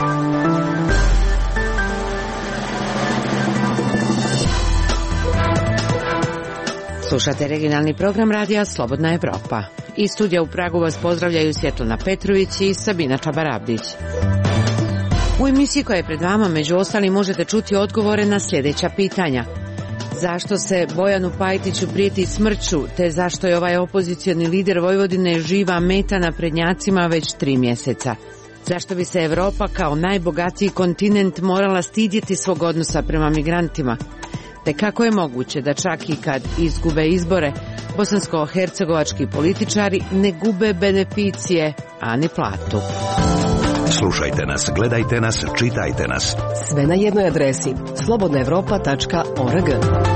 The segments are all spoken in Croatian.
Slušate regionalni program radija Slobodna Evropa. Iz studija u Pragu vas pozdravljaju Svjetlana Petrović i Sabina Čabarabdić. U emisiji koja je pred vama, među ostalim, možete čuti odgovore na sljedeća pitanja. Zašto se Bojanu Pajtiću prijeti smrću, te zašto je ovaj opozicioni lider Vojvodine živa meta na prednjacima već 3 mjeseca? Zašto bi se Evropa kao najbogatiji kontinent morala stidjeti svog odnosa prema migrantima? Te kako je moguće da čak i kad izgube izbore, bosansko-hercegovački političari ne gube beneficije, a ni platu? Slušajte nas, gledajte nas, čitajte nas. Sve na jednoj adresi slobodnaevropa.org.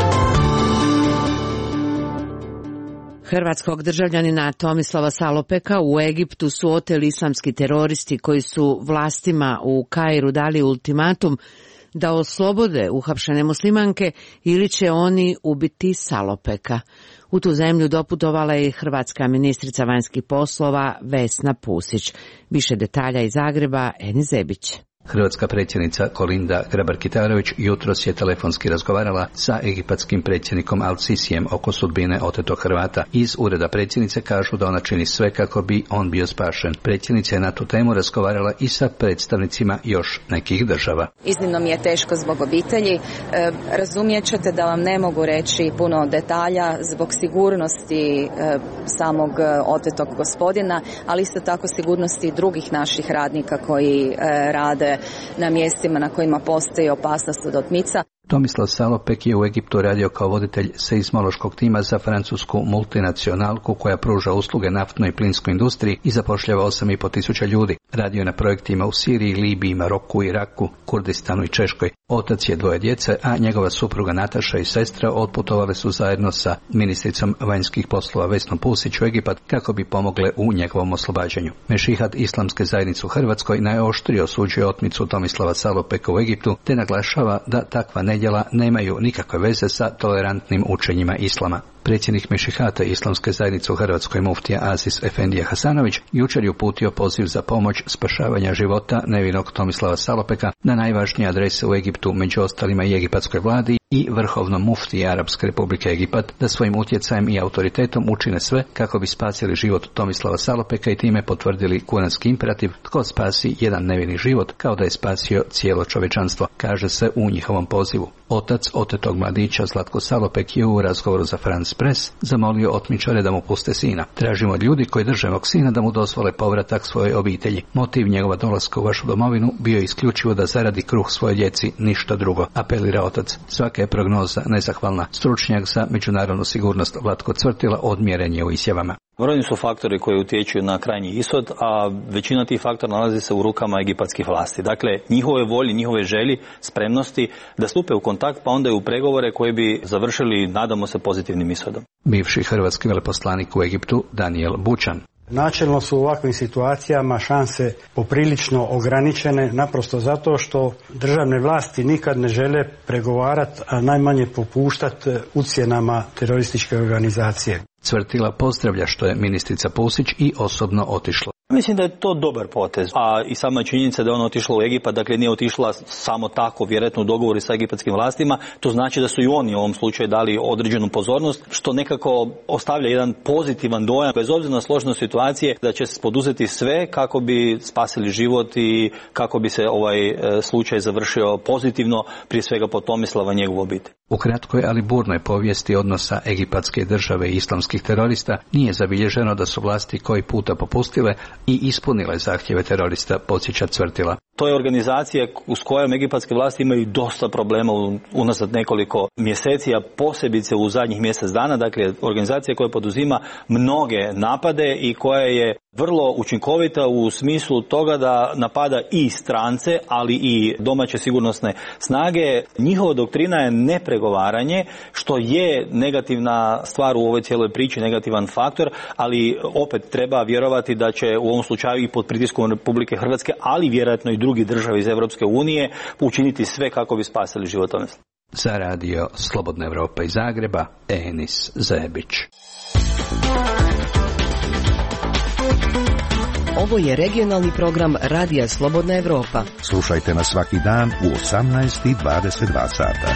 Hrvatskog državljanina Tomislava Salopeka u Egiptu su oteli islamski teroristi koji su vlastima u Kairu dali ultimatum da oslobode uhapšene muslimanke ili će oni ubiti Salopeka. U tu zemlju doputovala je hrvatska ministrica vanjskih poslova Vesna Pusić. Više detalja iz Zagreba, Eni Zebić. Hrvatska predsjednica Kolinda Grabar-Kitarović jutros je telefonski razgovarala sa egipatskim predsjednikom Al-Sisijem oko sudbine otetog Hrvata. Iz ureda predsjednice kažu da ona čini sve kako bi on bio spašen. Predsjednica je na tu temu razgovarala i sa predstavnicima još nekih država. Iznimno mi je teško zbog obitelji. Razumijet ćete da vam ne mogu reći puno detalja zbog sigurnosti samog otetog gospodina, ali isto tako sigurnosti drugih naših radnika koji rade na mjestima na kojima postoji opasnost od otmica. Tomislav Salopek je u Egiptu radio kao voditelj seizmološkog tima za francusku multinacionalku koja pruža usluge naftnoj i plinskoj industriji i zapošljava 8.500 ljudi. Radio je na projektima u Siriji, Libiji, Maroku, Iraku, Kurdistanu i Češkoj. Otac je 2 djece, a njegova supruga Nataša i sestra otputovale su zajedno sa ministricom vanjskih poslova Vesnom Pusić u Egipat kako bi pomogle u njegovom oslobađanju. Mešihat Islamske zajednice u Hrvatskoj najoštrije osuđuje otmicu Tomislava Salopeka u Egiptu te naglašava da takva nedjela nemaju nikakve veze sa tolerantnim učenjima islama. Predsjednik Mešihata Islamske zajednice u Hrvatskoj muftija Aziz Efendija Hasanović jučer je uputio poziv za pomoć spašavanja života nevinog Tomislava Salopeka na najvažnije adrese u Egiptu, među ostalima i egipatskoj vladi i vrhovnom muftiji Arapske republike Egipat, da svojim utjecajem i autoritetom učine sve kako bi spasili život Tomislava Salopeka i time potvrdili kuranski imperativ tko spasi jedan nevini život kao da je spasio cijelo čovječanstvo, kaže se u njihovom pozivu. Otac otetog mladića Zlatko Salopek je u razgovoru za France Press zamolio otmičare da mu puste sina. Tražimo od ljudi koji drže mog sina da mu dozvole povratak svojoj obitelji. Motiv njegova dolaska u vašu domovinu bio je isključivo da zaradi kruh svoje djeci, ništa drugo, apelira otac. Svaka je prognoza nezahvalna. Stručnjak za međunarodnu sigurnost Vlatko Cvrtila odmjeren je u izjavama. Brojni su faktori koji utječu na krajnji ishod, a većina tih faktora nalazi se u rukama egipatskih vlasti. Dakle, njihove volje, njihove želji, spremnosti da stupe u kontakt, pa onda i u pregovore koji bi završili, nadamo se, pozitivnim ishodom. Bivši hrvatski veleposlanik u Egiptu Daniel Bučan. Načelno su u ovakvim situacijama šanse poprilično ograničene, naprosto zato što državne vlasti nikad ne žele pregovarati, a najmanje popuštati ucjenama terorističke organizacije. Cvrtila pozdravlja što je ministrica Pusić i osobno otišla. Mislim da je to dobar potez, a i sama činjenica da je ona otišla u Egipat, dakle nije otišla samo tako, vjerojatno u dogovoru sa egipatskim vlastima, to znači da su i oni u ovom slučaju dali određenu pozornost, što nekako ostavlja jedan pozitivan dojam, bez obzira na složenost situacije, da će se poduzeti sve kako bi spasili život i kako bi se ovaj slučaj završio pozitivno, prije svega po Tomislava i njegovu obitelj. U kratkoj, ali burnoj povijesti odnosa egipatske države i islamskih terorista nije zabilježeno da su vlasti koji puta popustile i ispunile zahtjeve terorista, podsjeća Cvrtila. To je organizacija s kojom egipatske vlasti imaju dosta problema unazad nekoliko mjeseci, a posebice u zadnjih mjesec dana. Dakle, organizacija koja poduzima mnoge napade i koja je vrlo učinkovita u smislu toga da napada i strance, ali i domaće sigurnosne snage. Njihova doktrina je nepregovaranje, što je negativna stvar u ovoj cijeloj priči, negativan faktor, ali opet treba vjerovati da će u ovom slučaju i pod pritiskom Republike Hrvatske, ali vjerojatno i drugi države iz Europske unije učiniti sve kako bi spasili život Tomislava. Za radio Slobodna Evropa iz Zagreba, Enis Zebić. Ovo je regionalni program Radija Slobodna Evropa. Slušajte nas svaki dan u 18:22 sata.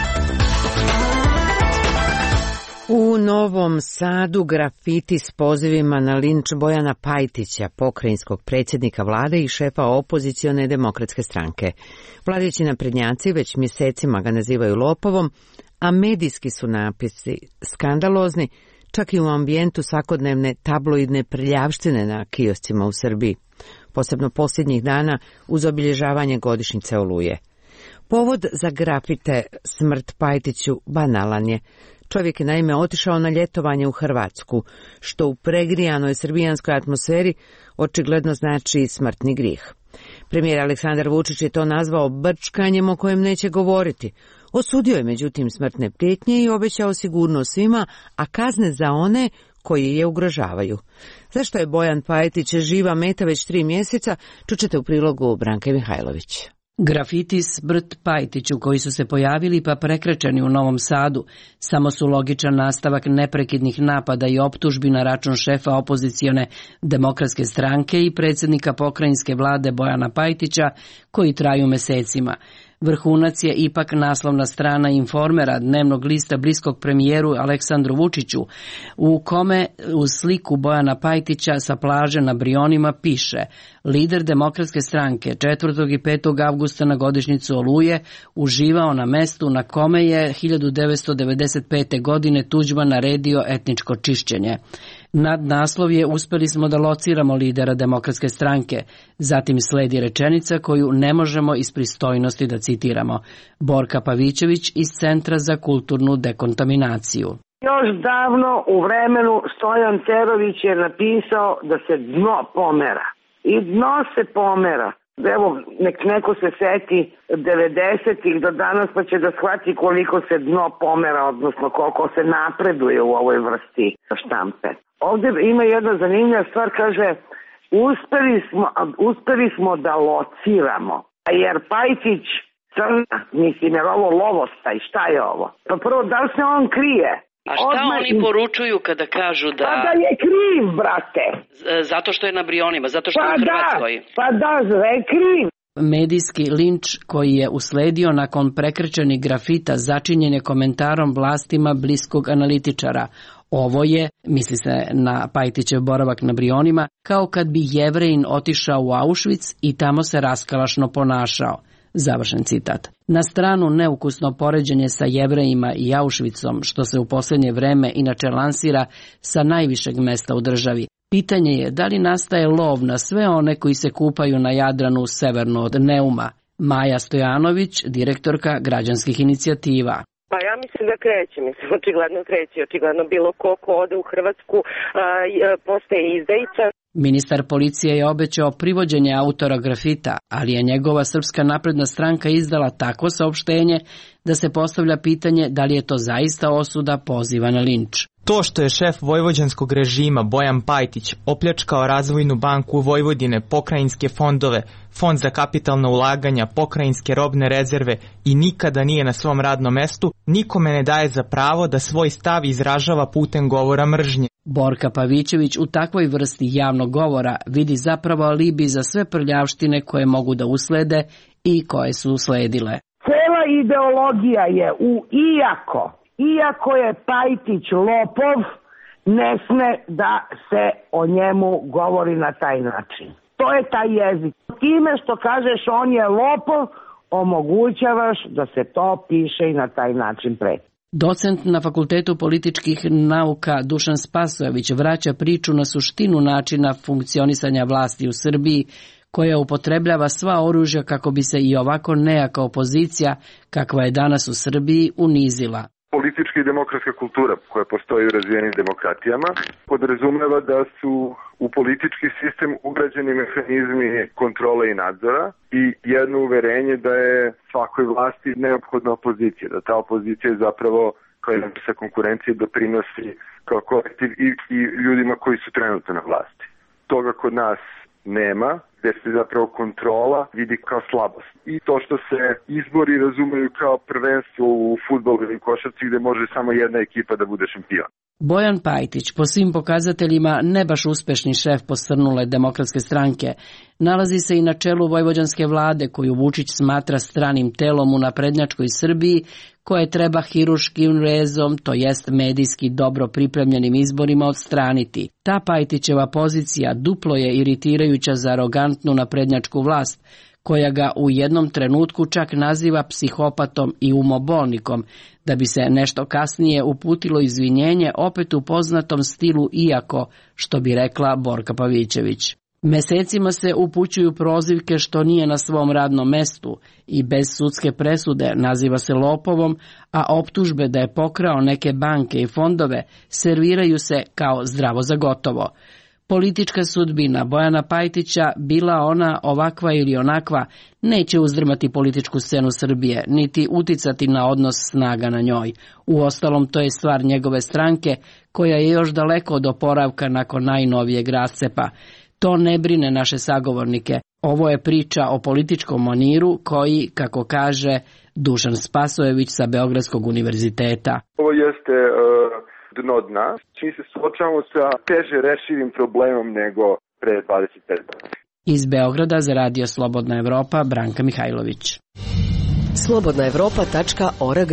U Novom Sadu grafiti s pozivima na linč Bojana Pajtića, pokrajinskog predsjednika vlade i šefa opozicione demokratske stranke. Vladajući naprednjaci već mjesecima ga nazivaju lopovom, a medijski su napisi skandalozni, čak i u ambijentu svakodnevne tabloidne prljavštine na kioscima u Srbiji, posebno posljednjih dana uz obilježavanje godišnjice Oluje. Povod za grafite smrt Pajtiću banalan je. Čovjek je naime otišao na ljetovanje u Hrvatsku, što u pregrijanoj srbijanskoj atmosferi očigledno znači smrtni grijeh. Premijer Aleksandar Vučić je to nazvao brčkanjem o kojem neće govoriti. Osudio je međutim smrtne prijetnje i obećao sigurnost svima, a kazne za one koji je ugrožavaju. Zašto je Bojan Pajtić živa meta već 3 mjeseca, čućete u prilogu Branke Mihajlović. Grafiti smrt Pajtiću koji su se pojavili pa prekrečeni u Novom Sadu samo su logičan nastavak neprekidnih napada i optužbi na račun šefa opozicione demokratske stranke i predsjednika pokrajinske vlade Bojana Pajtića koji traju mjesecima. Vrhunac je ipak naslovna strana Informera, dnevnog lista bliskog premijeru Aleksandru Vučiću, u kome uz sliku Bojana Pajtića sa plaže na Brionima piše: lider demokratske stranke 4. i 5. avgusta na godišnjicu Oluje uživao na mestu na kome je 1995. godine Tuđman naredio etničko čišćenje. Nadnaslov je: uspjeli smo da lociramo lidera demokratske stranke. Zatim sledi rečenica koju ne možemo iz pristojnosti da citiramo. Borka Pavićević iz Centra za kulturnu dekontaminaciju. Još davno u vremenu Stojan Cerović je napisao da se dno pomera. I dno se pomera. Evo, nek neko se seti 90-ih do danas pa će da shvati koliko se dno pomera, odnosno koliko se napreduje u ovoj vrsti štampe. Ovdje ima jedna zanimljiva stvar, kaže, uspeli smo da lociramo. Jer Pajtić crna, mislim, jer ovo lovostaj, šta je ovo? Pa prvo, da li se on krije? A šta oni poručuju kada kažu da... Pa da je kriv, brate. Zato što je na Brionima, zato što je u Hrvatskoj. Pa da je kriv. Medijski linč koji je usledio nakon prekrčenih grafita začinjen je komentarom vlastima bliskog analitičara. Ovo je, misli se na Pajtićev boravak na Brionima, kao kad bi Jevrejin otišao u Auschwitz i tamo se raskalašno ponašao. Završen citat. Na stranu neukusno poređenje sa Jevrejima i Auschwitzom, što se u posljednje vreme inače lansira sa najvišeg mesta u državi. Pitanje je da li nastaje lov na sve one koji se kupaju na Jadranu severno od Neuma. Maja Stojanović, direktorka građanskih inicijativa. Pa ja mislim da kreće, očigledno kreće, očigledno bilo ko ode u Hrvatsku postaje izdajica. Ministar policije je obećao privođenje autora grafita, ali je njegova Srpska napredna stranka izdala tako saopštenje da se postavlja pitanje da li je to zaista osuda poziva na linč. To što je šef vojvođanskog režima Bojan Pajtić opljačkao Razvojnu banku Vojvodine, pokrajinske fondove, Fond za kapitalna ulaganja, pokrajinske robne rezerve i nikada nije na svom radnom mestu, nikome ne daje za pravo da svoj stav izražava putem govora mržnje. Borka Pavićević u takvoj vrsti javnog govora vidi zapravo alibi za sve prljavštine koje mogu da uslede i koje su usledile. Cela ideologija je iako je Pajtić lopov, ne sme da se o njemu govori na taj način. To je taj jezik. Time što kažeš on je lopov, omogućavaš da se to piše i na taj način preti. Docent na Fakultetu političkih nauka Dušan Spasojević vraća priču na suštinu načina funkcionisanja vlasti u Srbiji, koja upotrebljava sva oružja kako bi se i ovako nejaka opozicija, kakva je danas u Srbiji, unizila. Politička i demokratska kultura koja postoji u razvijenim demokratijama podrazumeva da su u politički sistem ugrađeni mehanizmi kontrole i nadzora i jedno uverenje da je svakoj vlasti neophodna opozicija, da ta opozicija je zapravo kao jedna vrsta konkurencije doprinosi kao kolektiv i ljudima koji su trenutno na vlasti. Toga kod nas nema, gdje se zapravo kontrola vidi kao slabost. I to što se izbori razumeju kao prvenstvo u fudbalu ili košarci gdje može samo jedna ekipa da bude šampion. Bojan Pajtić, po svim pokazateljima ne baš uspešni šef posrnule Demokratske stranke, nalazi se i na čelu vojvođanske vlade koju Vučić smatra stranim telom u naprednjačkoj Srbiji, koje treba hiruškim rezom, to jest medijski dobro pripremljenim izborima odstraniti. Ta Pajtićeva pozicija duplo je iritirajuća za arogantnu naprednjačku vlast, koja ga u jednom trenutku čak naziva psihopatom i umobolnikom, da bi se nešto kasnije uputilo izvinjenje opet u poznatom stilu iako, što bi rekla Borka Pavićević. Mesecima se upućuju prozivke što nije na svom radnom mestu i bez sudske presude naziva se lopovom, a optužbe da je pokrao neke banke i fondove serviraju se kao zdravo za gotovo. Politička sudbina Bojana Pajtića, bila ona ovakva ili onakva, neće uzdrmati političku scenu Srbije, niti uticati na odnos snaga na njoj. Uostalom, to je stvar njegove stranke, koja je još daleko od oporavka nakon najnovijeg rascepa. To ne brine naše sagovornike. Ovo je priča o političkom maniru koji, kako kaže Dušan Spasojević sa Beogradskog univerziteta. Ovo jeste dno dna. Mi se suočavamo sa teže rešivim problemom nego pre 25 godina. Iz Beograda za Radio Slobodna Evropa, Branka Mihajlović. slobodnaevropa.org.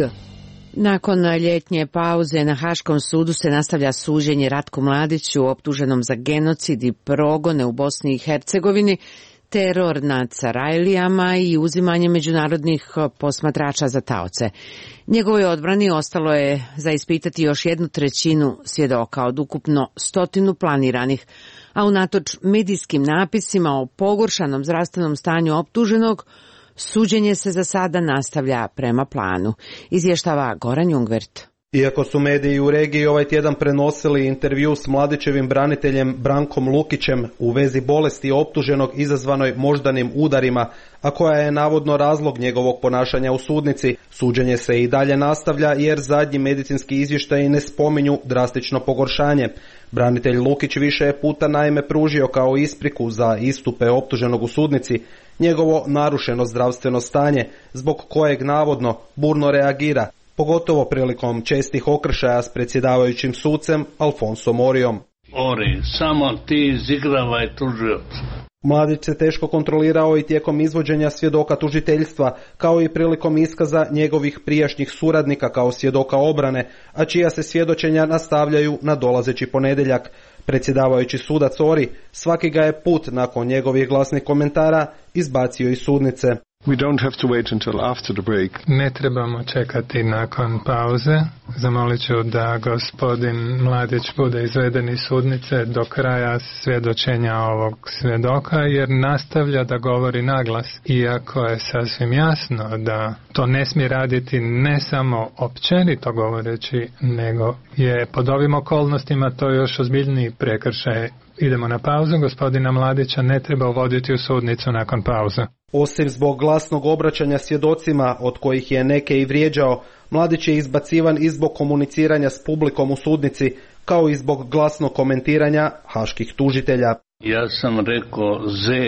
Nakon ljetnje pauze na Haškom sudu se nastavlja suđenje Ratku Mladiću, optuženom za genocid i progone u Bosni i Hercegovini, teror nad Sarajlijama i uzimanje međunarodnih posmatrača za taoce. Njegovoj odbrani ostalo je za ispitati još 1/3 svjedoka od ukupno 100 planiranih, a unatoč medijskim napisima o pogoršanom zdravstvenom stanju optuženog, suđenje se za sada nastavlja prema planu, izvještava Goran Jungvert. Iako su mediji u regiji ovaj tjedan prenosili intervju s Mladićevim braniteljem Brankom Lukićem u vezi bolesti optuženog izazvanoj moždanim udarima, a koja je navodno razlog njegovog ponašanja u sudnici, suđenje se i dalje nastavlja jer zadnji medicinski izvještaji ne spominju drastično pogoršanje. Branitelj Lukić više je puta naime pružio kao ispriku za istupe optuženog u sudnici njegovo narušeno zdravstveno stanje, zbog kojeg navodno burno reagira, pogotovo prilikom čestih okršaja s predsjedavajućim sucem Alfonsom Orijom. Ori, samo ti izigravaj tužioca. Mladić se teško kontrolirao i tijekom izvođenja svjedoka tužiteljstva, kao i prilikom iskaza njegovih prijašnjih suradnika kao svjedoka obrane, a čija se svjedočenja nastavljaju na dolazeći ponedjeljak. Predsjedavajući sudac Ori svaki ga je put nakon njegovih glasnih komentara izbacio iz sudnice. We don't have to wait until after the break. Ne trebamo čekati nakon pauze. Zamolit ću da gospodin Mladić bude izveden iz sudnice do kraja svjedočenja ovog svjedoka, jer nastavlja da govori naglas. Iako je sasvim jasno da to ne smije raditi ne samo općenito govoreći, nego je pod ovim okolnostima to još ozbiljniji prekršaj. Idemo na pauzu, gospodina Mladića ne treba uvoditi u sudnicu nakon pauze. Osim zbog glasnog obraćanja svjedocima, od kojih je neke i vrijeđao, Mladić je izbacivan i zbog komuniciranja s publikom u sudnici, kao i zbog glasnog komentiranja haških tužitelja. Ja sam rekao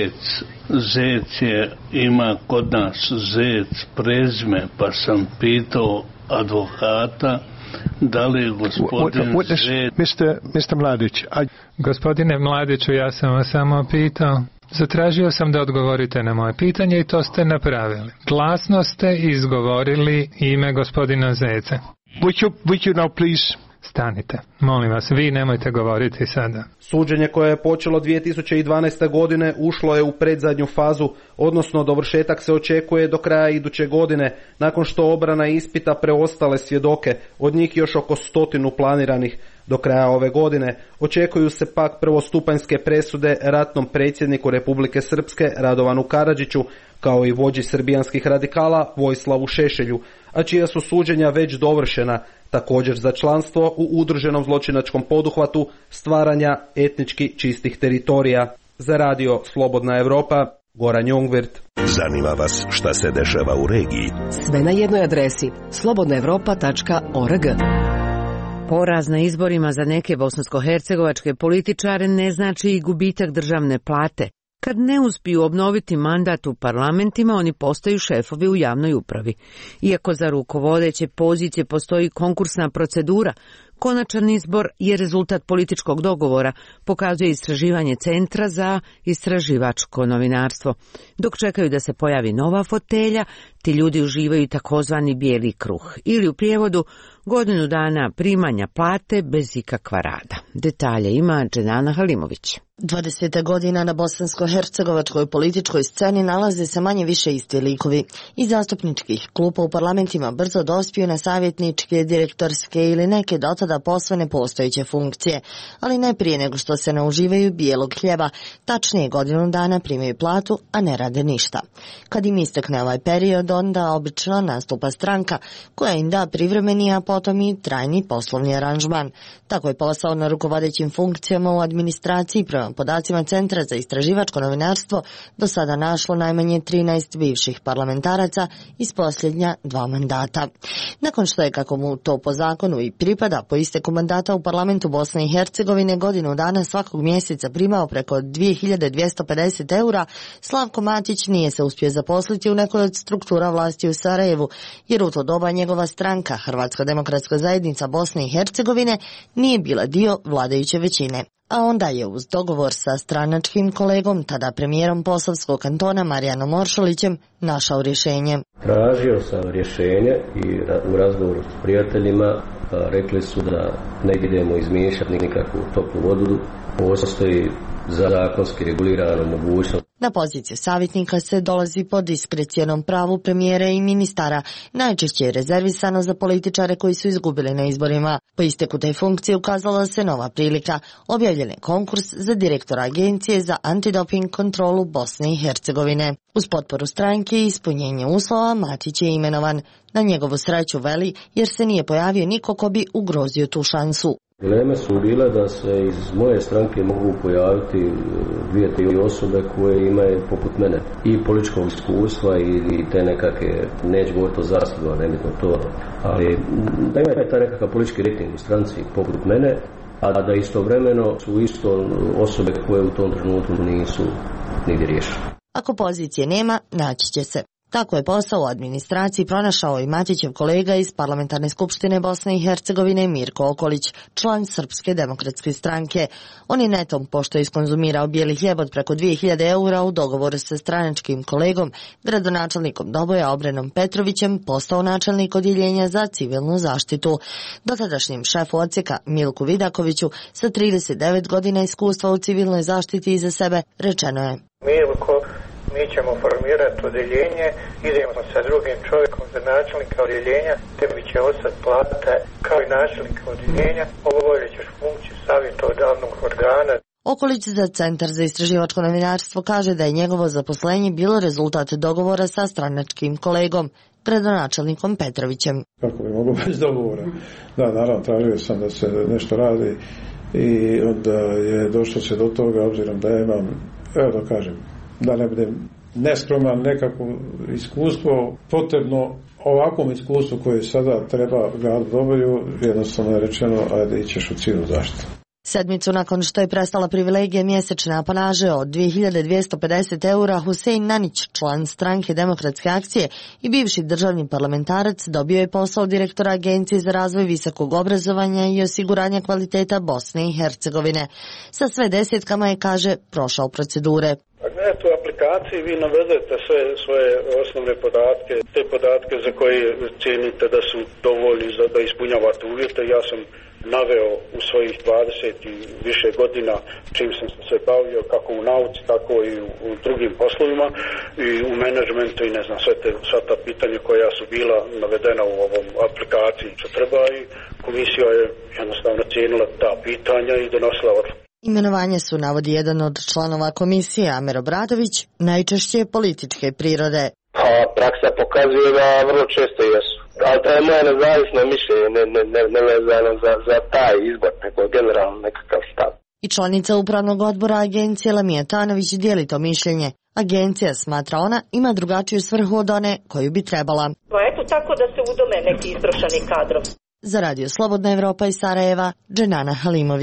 Zec ima kod nas Zec prezime, pa sam pitao advokata da li je gospodin Mr. Mladić, Gospodine Mladiću, ja sam vas samo pitao. Zatražio sam da odgovorite na moje pitanje i to ste napravili. Glasno ste izgovorili ime gospodina Zeca. Would you now please... Stanite, molim vas, vi nemojte govoriti sada. Suđenje koje je počelo 2012. godine ušlo je u predzadnju fazu, odnosno dovršetak se očekuje do kraja iduće godine, nakon što obrana ispita preostale svjedoke, od njih još oko 100 planiranih. Do kraja ove godine očekuju se pak prvostupanjske presude ratnom predsjedniku Republike Srpske Radovanu Karadžiću, kao i vođi srbijanskih radikala Vojislavu Šešelju, a čija su suđenja već dovršena, također za članstvo u udruženom zločinačkom poduhvatu stvaranja etnički čistih teritorija. Za Radio Slobodna Evropa, Goran Jungvert. Zanima vas šta se dešava u regiji? Sve na jednoj adresi slobodnaevropa.org. Poraz na izborima za neke bosansko-hercegovačke političare ne znači i gubitak državne plate. Kad ne uspiju obnoviti mandat u parlamentima, oni postaju šefovi u javnoj upravi. Iako za rukovodeće pozicije postoji konkursna procedura Konačan izbor je rezultat političkog dogovora, pokazuje istraživanje Centra za istraživačko novinarstvo. Dok čekaju da se pojavi nova fotelja, ti ljudi uživaju takozvani bijeli kruh, ili u prijevodu godinu dana primanja plate bez ikakva rada. Detalje ima Dženana Halimović. 20 godina na bosansko-hercegovačkoj političkoj sceni nalaze se manje više isti likovi. Iz zastupničkih klupa u parlamentima brzo dospiju na savjetničke, direktorske ili neke dotada posve nepostojeće funkcije, ali ne prije nego što se nauživaju bijelog hljeba, tačnije godinu dana primaju platu, a ne rade ništa. Kad im istekne ovaj period, onda obično nastupa stranka koja im da privremeni, a potom i trajni poslovni aranžman. Tako je posao na rukovodećim funkcijama u administraciji prema podacima Centra za istraživačko novinarstvo do sada našlo najmanje 13 bivših parlamentaraca iz posljednja 2 mandata. Nakon što je, kako mu to po zakonu i pripada, po isteku mandata u parlamentu Bosne i Hercegovine godinu dana svakog mjeseca primao preko 2250 eura, Slavko Matić nije se uspio zaposliti u nekoj od struktura vlasti u Sarajevu, jer u to doba njegova stranka, Hrvatska demokratska zajednica Bosne i Hercegovine, nije bila dio vladajuće većine. A onda je uz dogovor sa stranačkim kolegom, tada premijerom Posavskog kantona Marijanom Oršolićem, našao rješenje. Tražio sam rješenje i u razgovoru s prijateljima rekli su da ne idemo izmiješati nikakvu toplu vodu, postoji zakonski regulirana mogućnost. Na poziciju savjetnika se dolazi po diskrecijonom pravu premijera i ministara, najčešće je rezervisano za političare koji su izgubili na izborima. Po isteku te funkcije ukazala se nova prilika, objavljen je konkurs za direktora Agencije za antidoping kontrolu Bosne i Hercegovine. Uz potporu stranke i ispunjenje uslova Matić je imenovan. Na njegovu sreću veli, jer se nije pojavio niko ko bi ugrozio tu šansu. Dileme su bile da se iz moje stranke mogu pojaviti 2-3 osobe koje imaju poput mene i političkog iskustva i te nekakve, neću govoriti o zaslugama, nebitno to, ali da imaju taj nekakav politički rating u stranci poput mene, a da istovremeno su isto osobe koje u tom trenutku nisu nigdje riješene. Ako pozicije nema, naći će se. Tako je posao u administraciji pronašao i Matićev kolega iz Parlamentarne skupštine Bosne i Hercegovine Mirko Okolić, član Srpske demokratske stranke. On je netom, pošto je iskonzumirao bijeli hljeb od preko 2000 eura u dogovoru sa stranačkim kolegom, gradonačelnikom Doboja Obrenom Petrovićem, postao načelnik odjeljenja za civilnu zaštitu. Dotadašnjem šefu odsjeka Milku Vidakoviću sa 39 godina iskustva u civilnoj zaštiti iza sebe rečeno je: Milko, mi ćemo formirati odjeljenje, idemo sa drugim čovjekom za načelnika odjeljenja, tebi će ostati plata kao i načelnika odjeljenja, obavljat ćeš funkciju savjetodavnog organa. Okolić za Centar za istraživačko novinarstvo kaže da je njegovo zaposlenje bilo rezultat dogovora sa stranačkim kolegom, gradonačelnikom Petrovićem. Kako bi moglo bez dogovora? Da, naravno, tražio sam da se nešto radi i onda je došlo se do toga, obzirom da imam, evo da kažem, da ne budem neskroman, nekako iskustvo potrebno ovakvom iskustvu koje sada treba grad Doboju, jednostavno je rečeno, ajde ićeš u civilnu zaštitu. Sedmicu nakon što je prestala privilegija mjesečne apanaže od 2250 eura, Husein Nanić, član stranke Demokratske akcije i bivši državni parlamentarac, dobio je posao direktora Agencije za razvoj visokog obrazovanja i osiguranja kvaliteta Bosne i Hercegovine. Sa sve desetkama je, kaže, prošao procedure. U aplikaciji vi navedete sve svoje osnovne podatke, te podatke za koje cijenite da su dovoljni za da ispunjavate uvjete. Ja sam naveo u svojih 20 i više godina čim sam se bavio kako u nauci, tako i u drugim poslovima i u menadžmentu i ne znam sva ta pitanja koja su bila navedena u ovom aplikaciji što treba i komisija je jednostavno cijenila ta pitanja i donosila odluku. Imenovanje su, navodi jedan od članova komisije, Amer Obradović, najčešće političke prirode. Praksa pokazuje da vrlo često jesu. Ali to je moje nezavisno mišljenje, ne vezano za taj izbor, nego generalno nekakav stav. I članica upravnog odbora agencije Lamija Tanović dijeli to mišljenje. Agencija, smatra ona, ima drugačiju svrhu od one koju bi trebala. Pa eto tako da se udome neki istrošeni kadrov. Za Radio Slobodna Evropa iz Sarajeva, Dženana Halimović.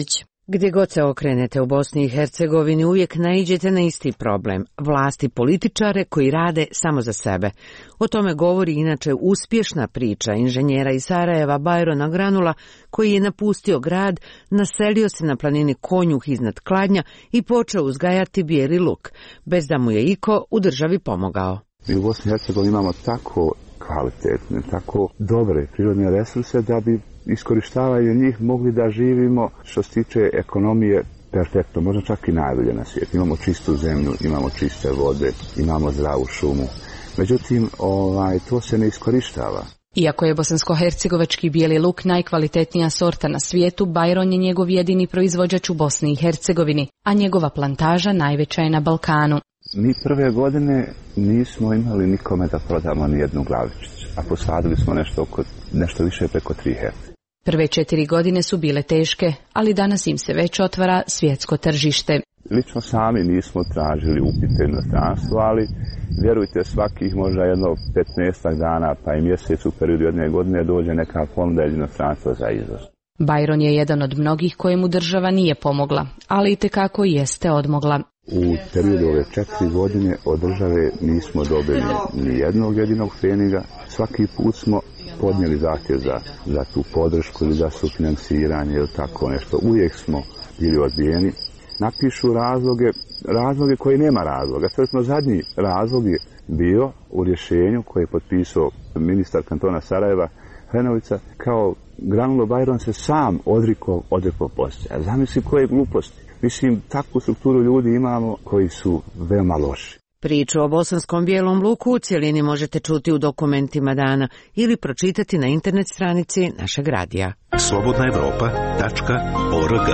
Gdje god se okrenete u Bosni i Hercegovini uvijek naiđete na isti problem, vlasti političare koji rade samo za sebe. O tome govori inače uspješna priča inženjera iz Sarajeva Bajrona Granula, koji je napustio grad, naselio se na planini Konjuh iznad Kladnja i počeo uzgajati bijeli luk, bez da mu je iko u državi pomogao. Mi u Bosni i Hercegovini imamo tako kvalitetne, tako dobre prirodne resurse da bi iskorištavaju njih mogli da živimo što se tiče ekonomije perfektno, možda čak i najbolje na svijetu. Imamo čistu zemlju, imamo čiste vode, imamo zdravu šumu. Međutim, to se ne iskorištava. Iako je bosansko-hercegovački bijeli luk najkvalitetnija sorta na svijetu, Bajron je njegov jedini proizvođač u Bosni i Hercegovini, a njegova plantaža najveća je na Balkanu. Mi prve godine nismo imali nikome da prodamo ni jednu glavičicu, a posadili smo nešto više preko 3 hektra. Prve 4 godine su bile teške, ali danas im se već otvara svjetsko tržište. Lično sami nismo tražili upite inostranstvo, ali vjerujte, svakih možda jedno 15 dana pa i mjesec u periodu jedne godine dođe neka ponuda iz inostranstva za izvoz. Bajron je jedan od mnogih kojemu država nije pomogla, ali itekako jeste odmogla. U periodu ove 4 godine od države nismo dobili ni jednog jedinog pfeniga. Svaki put smo podnijeli zahtjev za tu podršku ili za sufinansiranje ili tako nešto. Uvijek smo bili odbijeni. Napišu razloge koji nema razloga. Svečno zadnji razlog je bio u rješenju koje je potpisao ministar kantona Sarajeva Hrenovica, kao Granulo Bajron se sam odrekao poslije. Zamisli koje gluposti. Mislim, takvu strukturu ljudi imamo koji su veoma loši. Priču o bosanskom bijelom luku u cjelini možete čuti u dokumentima dana ili pročitati na internet stranici našeg radija. slobodnaevropa.org.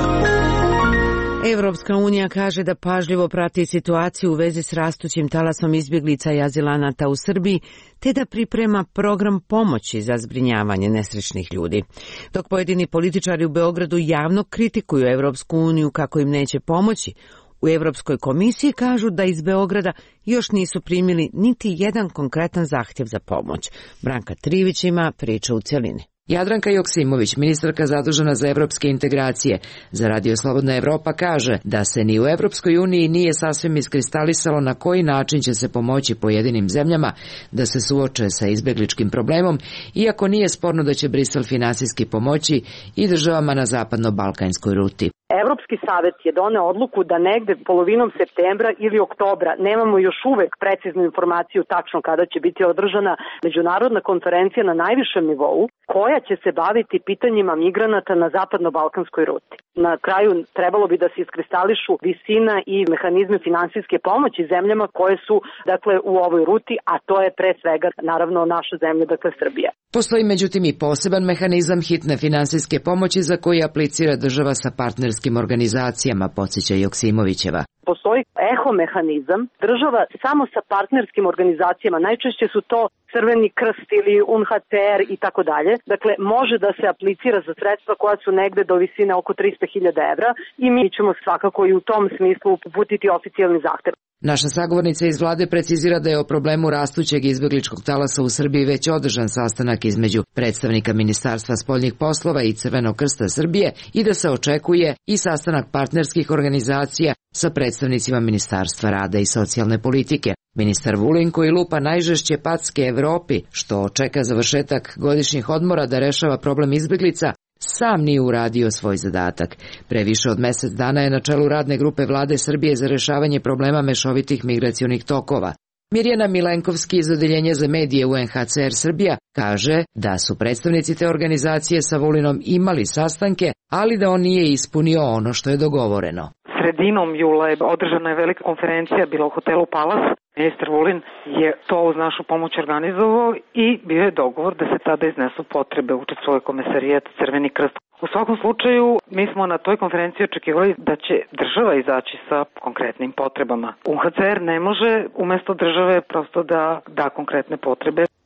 Evropska unija kaže da pažljivo prati situaciju u vezi s rastućim talasom izbjeglica i azilanata u Srbiji, te da priprema program pomoći za zbrinjavanje nesrećnih ljudi. Dok pojedini političari u Beogradu javno kritikuju Evropsku uniju kako im neće pomoći, u Europskoj komisiji kažu da iz Beograda još nisu primili niti jedan konkretan zahtjev za pomoć. Branka Trivić ima priču u cjelini. Jadranka Joksimović, ministarka zadužena za evropske integracije, za Radio Slobodna Evropa kaže da se ni u Evropskoj uniji nije sasvim iskristalisalo na koji način će se pomoći pojedinim zemljama da se suoče sa izbjegličkim problemom, iako nije sporno da će Brisel finansijski pomoći i državama na zapadno-balkanskoj ruti. Evropski savjet je doneo odluku da negde polovinom septembra ili oktobra, nemamo još uvek preciznu informaciju tačno kada će biti održana međunarodna konferencija na najvišem nivou, koja će se baviti pitanjima migranata na zapadno-balkanskoj ruti. Na kraju trebalo bi da se iskristališu visina i mehanizme finansijske pomoći zemljama koje su u ovoj ruti, a to je pre svega naravno naša zemlja, Srbija. Postoji međutim i poseban mehanizam hitne finansijske pomoći za koji aplicira država sa partnerskim organizacijama, podsjeća Joksimovićeva. Postoji eho mehanizam država samo sa partnerskim organizacijama, najčešće su to Crveni krst ili UNHCR i tako dalje. Dakle, može da se aplicira za sredstva koja su negde do visine oko 300.000 evra i mi ćemo svakako i u tom smislu uputiti oficijalni zahtev. Naša sagovornica iz vlade precizira da je o problemu rastućeg izbjegličkog talasa u Srbiji već održan sastanak između predstavnika Ministarstva spoljnih poslova i Crvenog krsta Srbije i da se očekuje i sastanak partnerskih organizacija sa predstavnicima Ministarstva rada i socijalne politike. Ministar Vulin, koji lupa najžešće packe Evropi, što čeka završetak godišnjih odmora da rešava problem izbjeglica, sam nije uradio svoj zadatak. Pre više od mjesec dana je na čelu radne grupe vlade Srbije za rešavanje problema mešovitih migracionih tokova. Mirjana Milenkovski iz Odeljenja za medije UNHCR Srbija kaže da su predstavnici te organizacije sa Vulinom imali sastanke, ali da on nije ispunio ono što je dogovoreno. Sredinom jula je održana velika konferencija, bila u hotelu Palas. Ministar Vulin je to uz našu pomoć organizovao i bio je dogovor da se tada iznesu potrebe, učestvuje Komesarijat, Crveni krst. U svakom slučaju, mi smo na toj konferenciji očekivali da će država izaći sa konkretnim potrebama. UNHCR ne može umjesto države prosto da konkretne potrebe.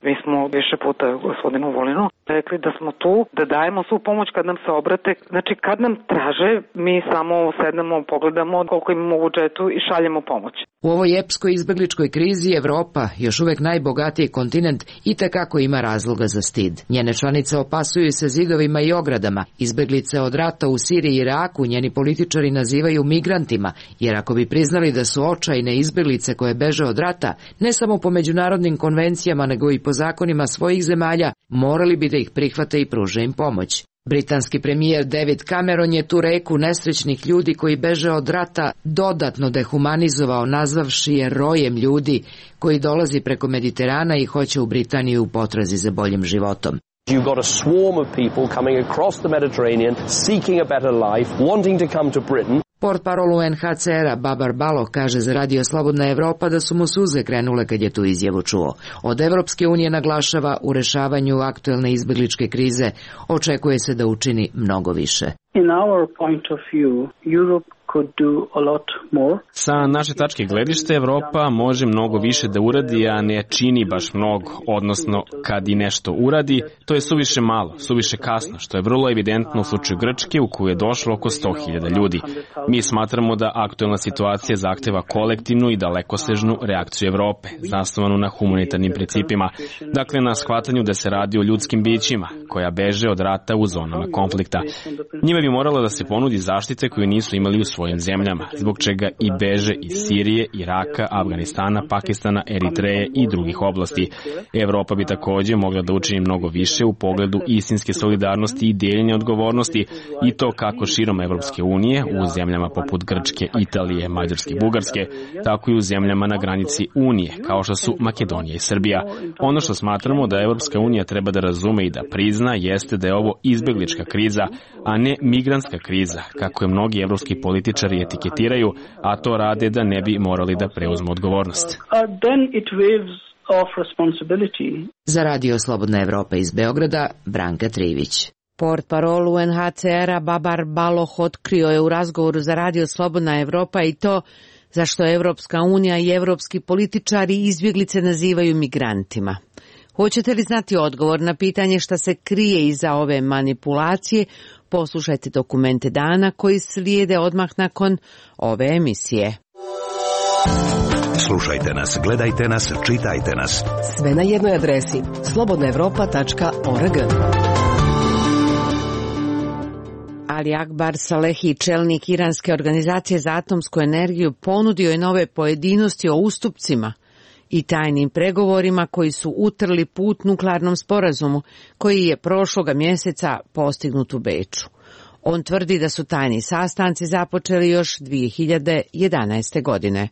Mi smo više puta gospodinu Vulinu rekli da smo tu, da dajemo svu pomoć kad nam se obrate. Znači kad nam traže, mi samo sednemo, pogledamo koliko imamo u budžetu i šaljemo pomoć. U ovoj epskoj izbegličkoj krizi Evropa, još uvek najbogatiji kontinent, itekako ima razloga za stid. Njene članice opasuju se zidovima i ogradama. Izbeglice od rata u Siriji i Iraku njeni političari nazivaju migrantima, jer ako bi priznali da su očajne izbeglice koje beže od rata, ne samo po međunarodnim konvencijama, nego i po zakonima svojih zemalja, morali bi da ih prihvate i pruže im pomoć. Britanski premijer David Cameron je tu reku nesrećnih ljudi koji beže od rata dodatno dehumanizovao, nazvavši je rojem ljudi koji dolazi preko Mediterana i hoće u Britaniju u potrazi za boljim životom. You've got a swarm of people coming across the Mediterranean, seeking a better life, wanting to come to Britain. Portparol UNHCR-a Babar Baloh kaže za Radio Slobodna Evropa da su mu suze krenule kad je tu izjavu čuo. Od Evropske unije naglašava u rešavanju aktuelne izbegličke krize očekuje se da učini mnogo više. In our point of view, Europe could do a lot more. Sa naše tačke gledište, Evropa može mnogo više da uradi, a ne čini baš mnogo, odnosno kad i nešto uradi, to je suviše malo, suviše kasno, što je vrlo evidentno u slučaju Grčke u koju je došlo oko 100.000 ljudi. Mi smatramo da aktuelna situacija zahteva kolektivnu i dalekosežnu reakciju Evrope, zasnovanu na humanitarnim principima, dakle na shvatanju da se radi o ljudskim bićima, koja beže od rata u zonama konflikta. Njima bi moralo da se ponudi zaštite koju nisu imali u svojim zemljama, zbog čega i beže iz Sirije, Iraka, Afganistana, Pakistana, Eritreje i drugih oblasti. Evropa bi također mogla da učini mnogo više u pogledu istinske solidarnosti i dijeljenja odgovornosti, i to kako širom Evropske unije, u zemljama poput Grčke, Italije, Mađarske, Bugarske, tako i u zemljama na granici Unije, kao što su Makedonija i Srbija. Ono što smatramo da Evropska unija treba da razume i da prizna jeste da je ovo izbeglička kriza, a ne migrantska kriza, kako je mnogi evropski političari etiketiraju, a to rade da ne bi morali da preuzmu odgovornost. Za Radio Slobodna Evropa iz Beograda, Branka Trivić. Portparol UNHCR-a Babar Baloh otkrio je u razgovoru za Radio Slobodna Evropa i to zašto Evropska unija i evropski političari izbjeglice nazivaju migrantima. Hoćete li znati odgovor na pitanje šta se krije iza ove manipulacije? Poslušajte dokumente dana koji slijede odmah nakon ove emisije. Slušajte nas, gledajte nas, čitajte nas. Sve na jednoj adresi slobodnaevropa.org. Ali Akbar Salehi, čelnik iranske organizacije za atomsku energiju, ponudio je nove pojedinosti o ustupcima i tajnim pregovorima koji su utrli put nuklearnom sporazumu koji je prošloga mjeseca postignut u Beču. On tvrdi da su tajni sastanci započeli još 2011. godine.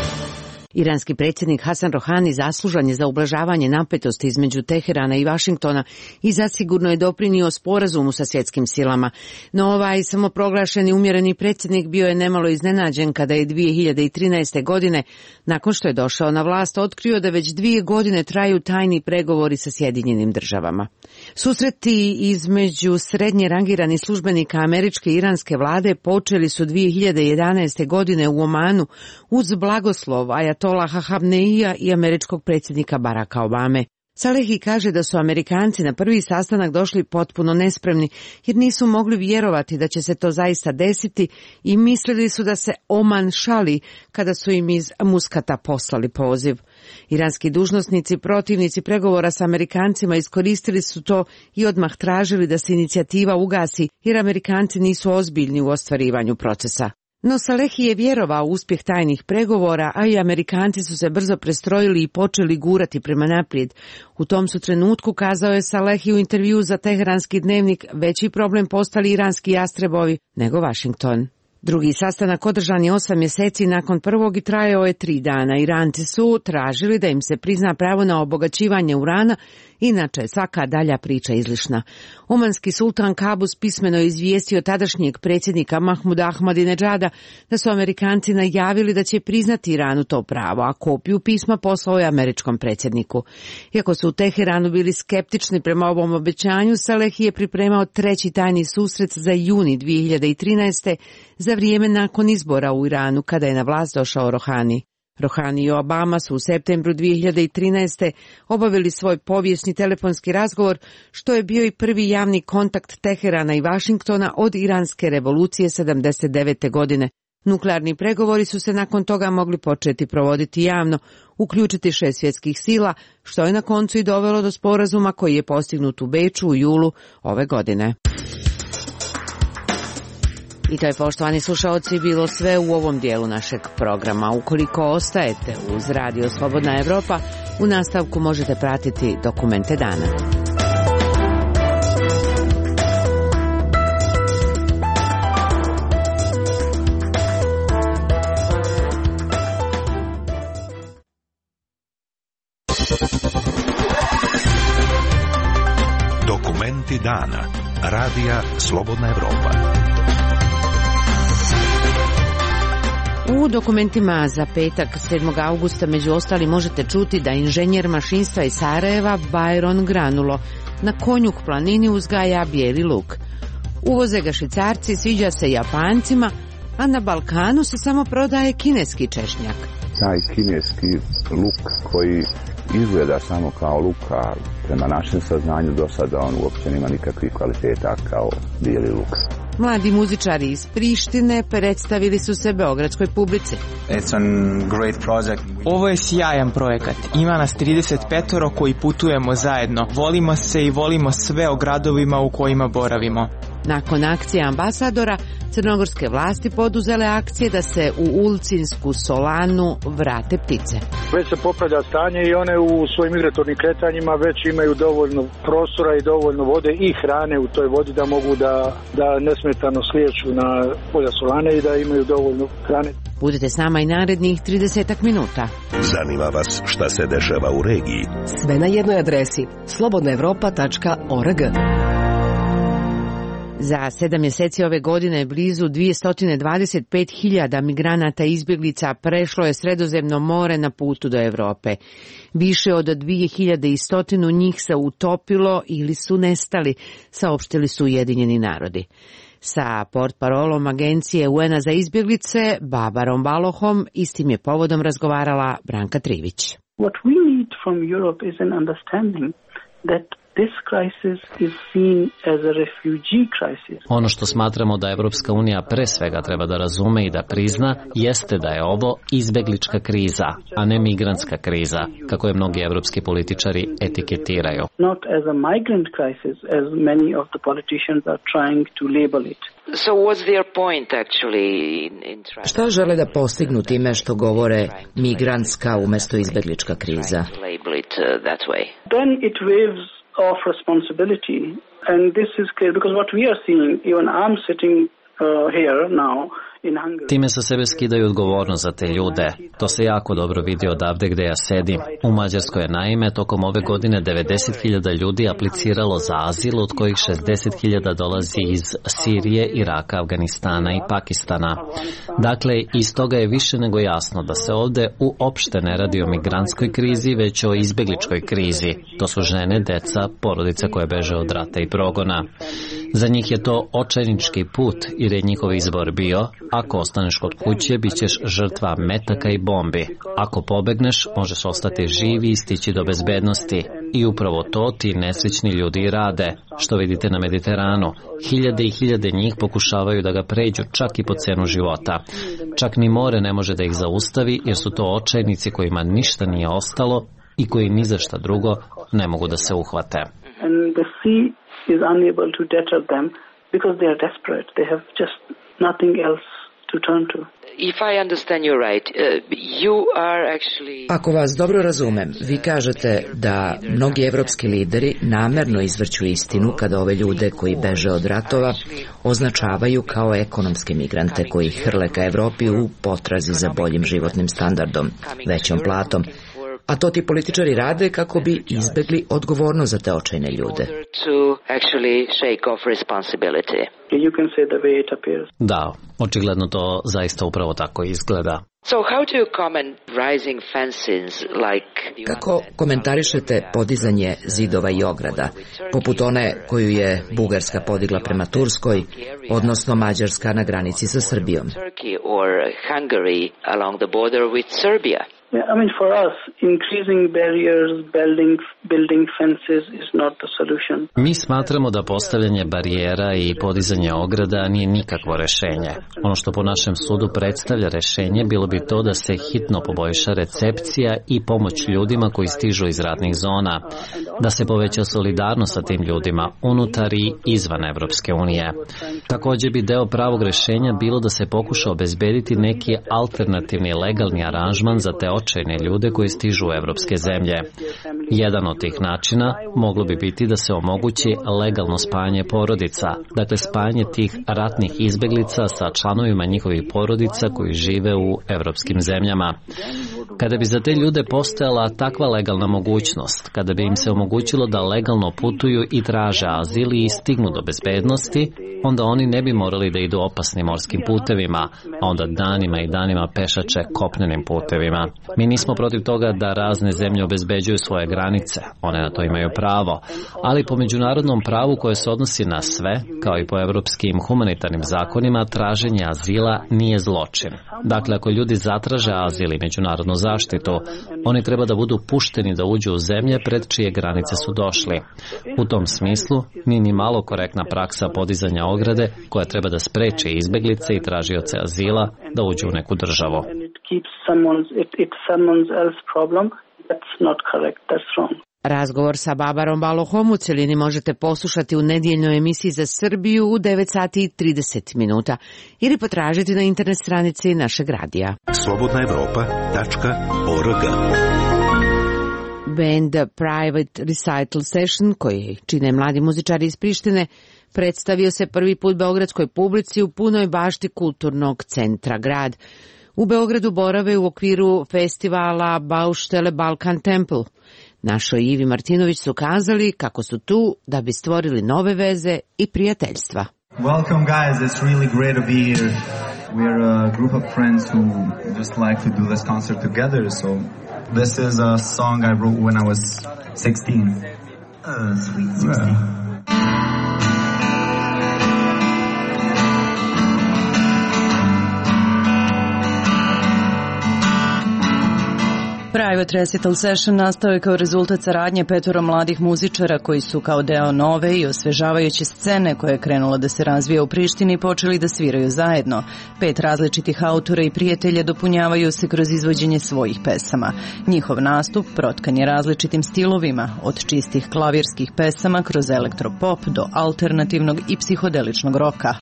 Iranski predsjednik Hasan Rohani zaslužan je za ublažavanje napetosti između Teherana i Vašingtona i zasigurno je doprinio sporazumu sa svjetskim silama. No ovaj samoproglašeni umjereni predsjednik bio je nemalo iznenađen kada je 2013. godine, nakon što je došao na vlast, otkrio da već 2 godine traju tajni pregovori sa Sjedinjenim državama. Susreti između srednje rangiranih službenika američke i iranske vlade počeli su 2011. godine u Omanu uz blagoslov Ajatolaha Hamneija i američkog predsjednika Baracka Obame. Salehi kaže da su Amerikanci na prvi sastanak došli potpuno nespremni jer nisu mogli vjerovati da će se to zaista desiti i mislili su da se Oman šali kada su im iz Muskata poslali poziv. Iranski dužnosnici, protivnici pregovora sa Amerikancima iskoristili su to i odmah tražili da se inicijativa ugasi jer Amerikanci nisu ozbiljni u ostvarivanju procesa. No Salehi je vjerovao u uspjeh tajnih pregovora, a i Amerikanci su se brzo prestrojili i počeli gurati prema naprijed. U tom su trenutku, kazao je Salehi u intervju za Teheranski dnevnik, veći problem postali iranski jastrebovi nego Washington. Drugi sastanak održan je 8 mjeseci nakon prvog i trajao je 3 dana. Iranci su tražili da im se prizna pravo na obogaćivanje urana, inače je svaka dalja priča izlišna. Omanski sultan Kabus pismeno je izvijestio tadašnjeg predsjednika Mahmuda Ahmadinejada da su Amerikanci najavili da će priznati Iranu to pravo, a kopiju pisma poslao je američkom predsjedniku. Iako su u Teheranu bili skeptični prema ovom obećanju, Salehi je pripremao 3. tajni susret za juni 2013. za vrijeme nakon izbora u Iranu kada je na vlast došao Rohani. Rohani i Obama su u septembru 2013. obavili svoj povijesni telefonski razgovor, što je bio i prvi javni kontakt Teherana i Vašingtona od iranske revolucije 79. godine. Nuklearni pregovori su se nakon toga mogli početi provoditi javno, uključiti 6 svjetskih sila, što je na koncu i dovelo do sporazuma koji je postignut u Beču u julu ove godine. I to je, poštovani slušaoci, bilo sve u ovom dijelu našeg programa. Ukoliko ostajete uz Radio Slobodna Evropa, u nastavku možete pratiti dokumente dana. Dokumenti dana. Radija Slobodna Evropa. U dokumentima za petak 7. augusta među ostali možete čuti da inženjer mašinstva iz Sarajeva Byron Granulo na Konjuh planini uzgaja bijeli luk. Uvoze ga Švicarci, sviđa se Japancima, a na Balkanu se samo prodaje kineski češnjak. Taj kineski luk koji izgleda samo kao luk, a prema našem saznanju do sada on uopće nema nikakvih kvaliteta kao bijeli luk. Mladi muzičari iz Prištine predstavili su se beogradskoj publici. Ovo je sjajan projekat. Ima nas 35 koji putujemo zajedno. Volimo se i volimo sve o gradovima u kojima boravimo. Nakon akcije ambasadora, crnogorske vlasti poduzele akcije da se u Ulcinsku solanu vrate ptice. Već se popravlja stanje i one u svojim migratornim kretanjima već imaju dovoljno prostora i dovoljno vode i hrane u toj vodi da mogu da nesmetano slijeću na polja solane i da imaju dovoljno hrane. Budite s nama i narednih 30 minuta. Zanima vas šta se dešava u regiji? Sve na jednoj adresi slobodnaevropa.org. Za 7 mjeseci ove godine blizu 225.000 migranata i izbjeglica prešlo je Sredozemno more na putu do Europe. Više od 2100 njih se utopilo ili su nestali, saopštili su Ujedinjeni narodi. Sa portparolom agencije UN-a za izbjeglice, Babarom Balohom, istim je povodom razgovarala Branka Trivić. What we need from Europe is an understanding that this crisis is seen as a refugee crisis. Ono što smatramo da Evropska unija pre svega treba da razume i da prizna jeste da je ovo izbeglička kriza, a ne migrantska kriza, kako je mnogi evropski političari etiketiraju. Not as a migrant crisis as many of the politicians are trying to label it. So what's their point actually in Šta žele da postignu time što govore migrantska umjesto izbeglička kriza? Then it waves of responsibility, and this is clear because what we are seeing, even I'm sitting here now in Hungary. Time sa sebe skidaju odgovornost za te ljude. To se jako dobro vidi odavde gde ja sedim. U Mađarskoj je naime tokom ove godine 90.000 ljudi apliciralo za azil, od kojih 60.000 dolazi iz Sirije, Iraka, Afganistana i Pakistana. Dakle, iz toga je više nego jasno da se ovde uopšte ne radi o migrantskoj krizi, već o izbegličkoj krizi. To su žene, deca, porodice koje beže od rata i progona. Za njih je to očajnički put, jer je njihov izbor bio: ako ostaneš kod kuće, bit ćeš žrtva metaka i bombi. Ako pobegneš, možeš ostati živi i stići do bezbednosti. I upravo to ti nesrećni ljudi rade, što vidite na Mediteranu. Hiljade i hiljade njih pokušavaju da ga pređu, čak i po cenu života. Čak ni more ne može da ih zaustavi, jer su to očajnici kojima ništa nije ostalo i koji ni za šta drugo ne mogu da se uhvate. Is unable to deter them because they are desperate. They have just nothing else to turn to. If I understand you right, you are actually... Ako vas dobro razumem, vi kažete da mnogi evropski lideri namerno izvrću istinu kada ove ljude koji beže od ratova označavaju kao ekonomske migrante koji hrle ka Evropi u potrazi za boljim životnim standardom, većom platom. A to ti političari rade kako bi izbegli odgovornost za te očajne ljude. Da, očigledno to zaista upravo tako izgleda. So how do you comment rising fences like... Kako komentarišete podizanje zidova i ograda, poput one koju je Bugarska podigla prema Turskoj, odnosno Mađarska na granici sa Srbijom? Turkey or Hungary along the border with Serbia? Yeah, I mean, for us, increasing barriers, building fences is not the solution. Mi smatramo da postavljanje barijera i podizanje ograda nije nikakvo rešenje. Ono što po našem sudu predstavlja rešenje bilo bi to da se hitno poboljša recepcija i pomoć ljudima koji stižu iz ratnih zona, da se poveća solidarnost sa tim ljudima unutar i izvan Evropske unije. Također bi deo pravog rešenja bilo da se pokuša obezbediti neki alternativni legalni aranžman za te očajne ljude koji stižu u evropske zemlje. Jedan od tih načina moglo bi biti da se omogući legalno spajanje porodica, dakle spajanje tih ratnih izbeglica sa članovima njihovih porodica koji žive u evropskim zemljama. Kada bi za te ljude postojala takva legalna mogućnost, kada bi im se omogućilo da legalno putuju i traže azil i stignu do bezbednosti, onda oni ne bi morali da idu opasnim morskim putevima, a onda danima i danima pešače kopnenim putevima. Mi nismo protiv toga da razne zemlje obezbeđuju svoje granice, one na to imaju pravo, ali po međunarodnom pravu koje se odnosi na sve, kao i po evropskim humanitarnim zakonima, traženje azila nije zločin. Dakle, ako ljudi zatraže azil i međunarodnu zaštitu, oni treba da budu pušteni da uđu u zemlje pred čije granice su došli. U tom smislu, nije ni malo korektna praksa podizanja ograde koja treba da spreči izbeglice i tražioce azila da uđu u neku državu. Razgovor sa Babarom Balohom u celini možete poslušati u nedjeljnoj emisiji za Srbiju u 9 sati i 30 minuta ili potražiti na internet stranici našeg radija. slobodnaevropa.org. Band Private Recital Session, koji čine mladi muzičari iz Prištine, predstavio se prvi put beogradskoj publici u punoj bašti kulturnog centra grad. U Beogradu borave u okviru festivala Bauštele Balkan Temple. Našoj Ivi Martinović su kazali kako su tu da bi stvorili nove veze i prijateljstva. Welcome guys, it's really great to be here. We're a group of friends who just like to do this concert together, so this is a song I wrote when I was 16. Sweet 16. Private Recital Session nastao je kao rezultat saradnje 5 mladih muzičara koji su kao deo nove i osvežavajuće scene koja je krenula da se razvija u Prištini počeli da sviraju zajedno. 5 različitih autora i prijatelja dopunjavaju se kroz izvođenje svojih pesama. Njihov nastup protkan je različitim stilovima, od čistih klavirskih pesama kroz elektropop do alternativnog i psihodeličnog roka.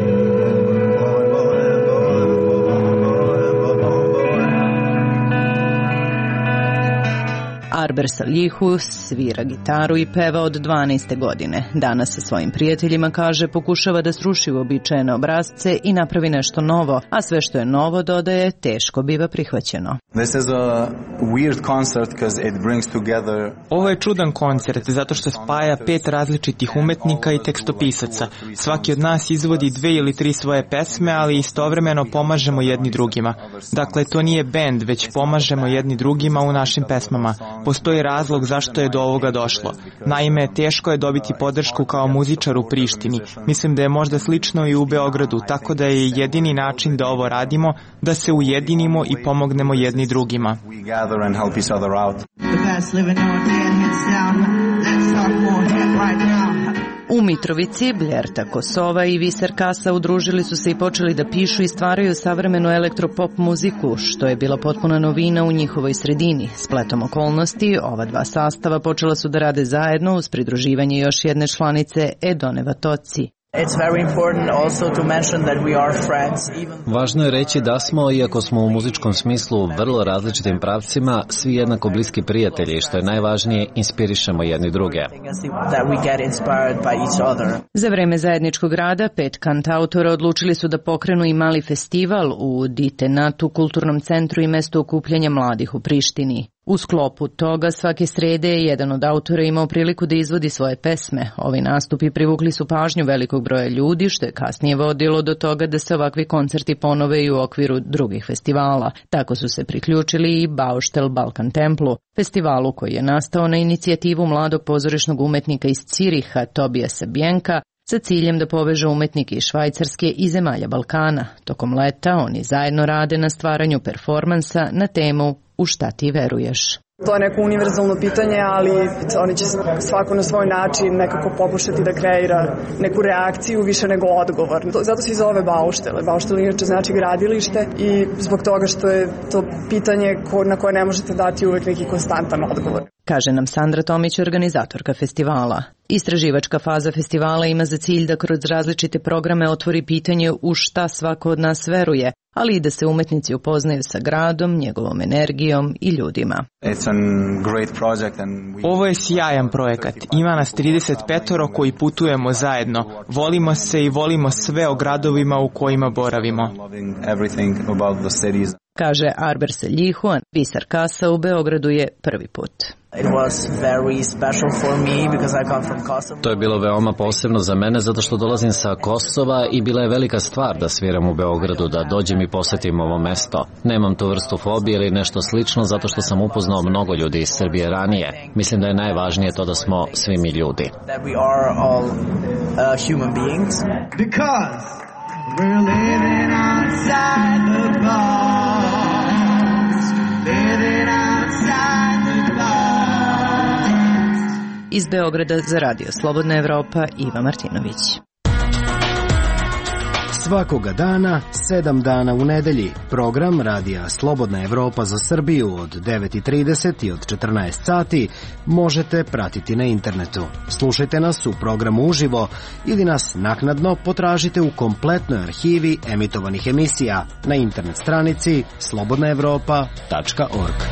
Arber Saljihu svira gitaru i peva od 12. godine. Danas sa svojim prijateljima, kaže, pokušava da sruši uobičajene obrasce i napravi nešto novo, a sve što je novo, dodaje, teško biva prihvaćeno. Ovo je čudan koncert zato što spaja 5 različitih umetnika i tekstopisaca. Svaki od nas izvodi 2 ili 3 svoje pesme, ali istovremeno pomažemo jedni drugima. Dakle, to nije bend, već pomažemo jedni drugima u našim pesmama. Postoji razlog zašto je do ovoga došlo. Naime, teško je dobiti podršku kao muzičar u Prištini. Mislim da je možda slično i u Beogradu, tako da je jedini način da ovo radimo, da se ujedinimo i pomognemo jedni drugima. U Mitrovici, Bljerta Kosova i Viser Kasa udružili su se i počeli da pišu i stvaraju savremenu elektropop muziku, što je bila potpuna novina u njihovoj sredini. Spletom okolnosti, ova 2 sastava počela su da rade zajedno uz pridruživanje još jedne članice Edone Vatoci. Važno je reći da smo, iako smo u muzičkom smislu vrlo različitim pravcima, svi jednako bliski prijatelji, što je najvažnije, inspirišemo jedni druge. Za vreme zajedničkog rada 5 kantautora odlučili su da pokrenu i mali festival u Ditenatu, kulturnom centru i mestu okupljanja mladih u Prištini. U sklopu toga svake srede je jedan od autora imao priliku da izvodi svoje pesme. Ovi nastupi privukli su pažnju velikog broja ljudi, što je kasnije vodilo do toga da se ovakvi koncerti ponove i u okviru drugih festivala. Tako su se priključili i Baustel Balkan Templu, festivalu koji je nastao na inicijativu mladog pozorišnog umetnika iz Ciriha Tobijasa Bjenka sa ciljem da poveže umetnike iz Švajcarske i zemalja Balkana. Tokom leta oni zajedno rade na stvaranju performansa na temu U šta ti veruješ? To je neko univerzalno pitanje, ali oni će svako na svoj način nekako pokušati da kreira neku reakciju više nego odgovor. Zato se i zove Baustel. Baustel inače znači gradilište i zbog toga što je to pitanje na koje ne možete dati uvek neki konstantan odgovor. Kaže nam Sandra Tomić, organizatorka festivala. Istraživačka faza festivala ima za cilj da kroz različite programe otvori pitanje u šta svako od nas veruje, ali i da se umetnici upoznaju sa gradom, njegovom energijom i ljudima. Ovo je sjajan projekat. Ima nas 35 koji putujemo zajedno. Volimo se i volimo sve o gradovima u kojima boravimo. Kaže Arber Seljihuan, Visar Kasa u Beogradu je prvi put. To je bilo veoma posebno za mene zato što dolazim sa Kosova i bila je velika stvar da sviram u Beogradu, da dođem i posetim ovo mesto. Nemam tu vrstu fobije ili nešto slično zato što sam upoznao mnogo ljudi iz Srbije ranije. Mislim da je najvažnije to da smo svi mi ljudi. We're living outside the bars, living outside the bars. Iz Beograda za Radio Slobodna Evropa, Iva Martinović. Svakoga dana, 7 dana u nedelji, program Radija Slobodna Evropa za Srbiju od 9:30 i od 14 sati možete pratiti na internetu. Slušajte nas u programu uživo ili nas naknadno potražite u kompletnoj arhivi emitovanih emisija na internet stranici slobodnaevropa.org.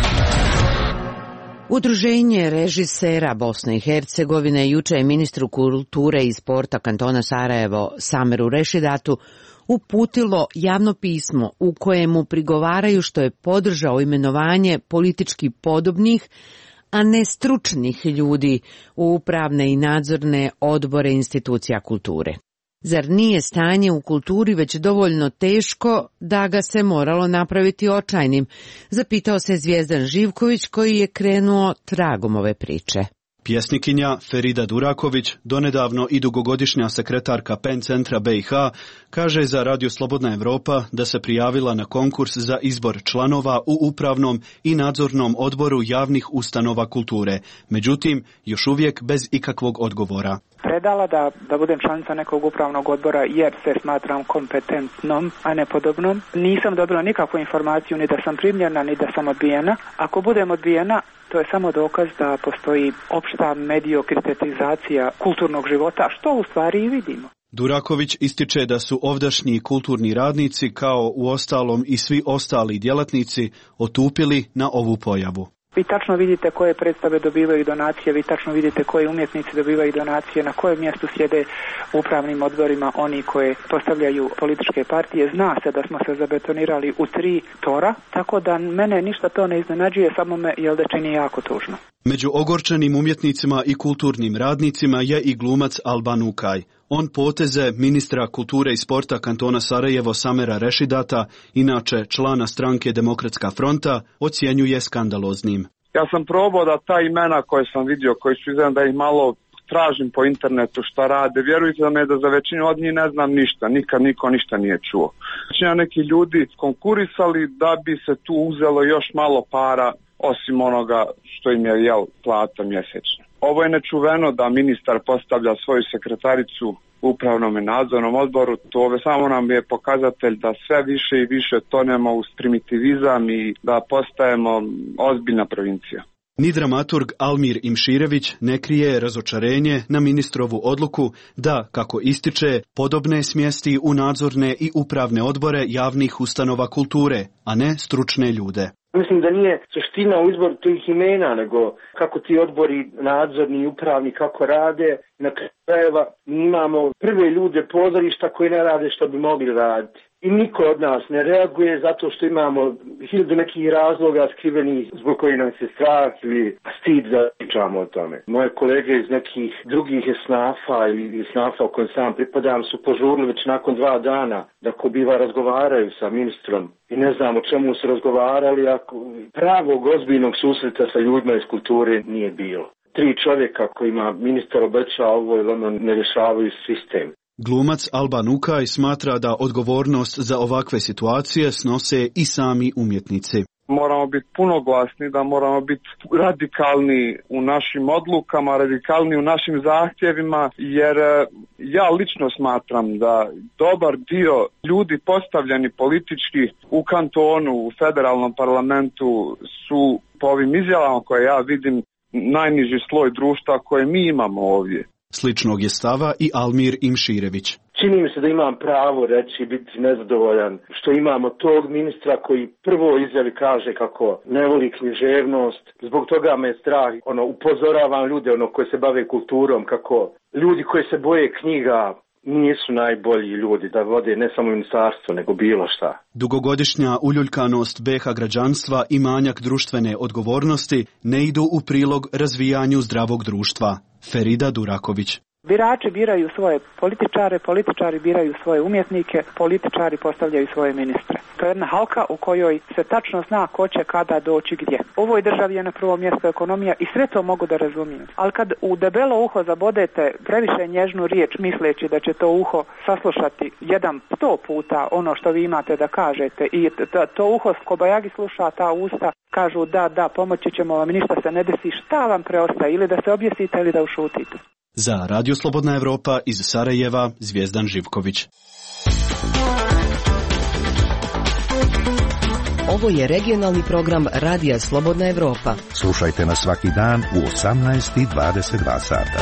Udruženje režisera Bosne i Hercegovine juče je ministru kulture i sporta kantona Sarajevo Sameru Rešidatu uputilo javno pismo u kojemu prigovaraju što je podržao imenovanje politički podobnih, a ne stručnih ljudi u upravne i nadzorne odbore institucija kulture. Zar nije stanje u kulturi već dovoljno teško da ga se moralo napraviti očajnim? Zapitao se Zvijezdan Živković koji je krenuo tragom ove priče. Pjesnikinja Ferida Duraković, donedavno i dugogodišnja sekretarka PEN centra BiH, kaže za Radio Slobodna Evropa da se prijavila na konkurs za izbor članova u upravnom i nadzornom odboru javnih ustanova kulture. Međutim, još uvijek bez ikakvog odgovora. Predala da budem članica nekog upravnog odbora jer se smatram kompetentnom, a ne podobnom. Nisam dobila nikakvu informaciju ni da sam primljena, ni da sam odbijena. Ako budem odbijena, to je samo dokaz da postoji opšta mediokritizacija kulturnog života, što u stvari i vidimo. Duraković ističe da su ovdašnji kulturni radnici, kao u ostalom i svi ostali djelatnici, otupili na ovu pojavu. Vi tačno vidite koje predstave dobivaju donacije, vi tačno vidite koje umjetnici dobivaju donacije, na kojem mjestu sjede u upravnim odborima oni koje postavljaju političke partije. Zna se da smo se zabetonirali u 3 tora, tako da mene ništa to ne iznenađuje, samo me da čini jako tužno. Među ogorčenim umjetnicima i kulturnim radnicima je i glumac Alban Ukaj. On poteze ministra kulture i sporta kantona Sarajevo Samera Rešidata, inače člana stranke Demokratska fronta, ocjenjuje skandaloznim. Ja sam probao da ta imena koje sam vidio, koji su izgledam da ih malo tražim po internetu šta rade, vjerujte da za većinu od njih ne znam ništa, nikad niko ništa nije čuo. Većina neki ljudi konkurisali da bi se tu uzelo još malo para osim onoga što im je plata mjesečno. Ovo je nečuveno da ministar postavlja svoju sekretaricu u upravnom i nadzornom odboru. To samo nam je pokazatelj da sve više i više tonemo uz primitivizam i da postajemo ozbiljna provincija. Ni dramaturg Almir Imširević ne krije razočarenje na ministrovu odluku da, kako ističe, podobne smjesti u nadzorne i upravne odbore javnih ustanova kulture, a ne stručne ljude. Mislim da nije suština u izboru tih imena, nego kako ti odbori nadzorni i upravni kako rade. Na krajeva mi imamo prve ljude pozorišta koji ne rade što bi mogli raditi. I niko od nas ne reaguje zato što imamo 1000 nekih razloga skrivenih zbog koji nam se strah ili stid da pričamo o tome. Moje kolege iz nekih drugih esnafa ili esnafa u kojem sam pripadam su požurili već nakon 2 dana da ko biva razgovaraju sa ministrom i ne znam o čemu su razgovarali, ako pravog ozbiljnog susreta sa ljudima iz kulture nije bilo. 3 čovjeka kojima ministar obećao ovo ili ono ne rješavaju sistem. Glumac Alban Ukaj smatra da odgovornost za ovakve situacije snose i sami umjetnici. Moramo biti puno glasni, da moramo biti radikalni u našim odlukama, radikalni u našim zahtjevima, jer ja lično smatram da dobar dio ljudi postavljeni politički u kantonu, u federalnom parlamentu su po ovim izjavama koje ja vidim najniži sloj društva koje mi imamo ovdje. Sličnog je stava i Almir Imširević. Čini mi se da imam pravo reći i biti nezadovoljan što imamo tog ministra koji prvo izjavi kaže kako ne voli književnost. Zbog toga me je strah. Upozoravam ljude koji se bave kulturom kako ljudi koji se boje knjiga nisu najbolji ljudi da vode ne samo ministarstvo nego bilo šta. Dugogodišnja uljuljkanost BiH građanstva i manjak društvene odgovornosti ne idu u prilog razvijanju zdravog društva. Ferida Duraković. Birači biraju svoje političare, političari biraju svoje umjetnike, političari postavljaju svoje ministre. To je jedna halka u kojoj se tačno zna ko će kada doći gdje. U ovoj državi je na prvom mjestu ekonomija i sve to mogu da razumijem. Ali kad u debelo uho zabodete previše nježnu riječ misleći da će to uho saslušati 100 puta ono što vi imate da kažete i to uho kobajagi sluša, ta usta kažu da, pomoći ćemo vam, ništa se ne desi, šta vam preostaje, ili da se objesite ili da ušutite. Za Radio Slobodna Evropa iz Sarajeva, Zvijezdan Živković. Ovo je regionalni program Radija Slobodna Evropa. Slušajte nas svaki dan u 18:22 sata.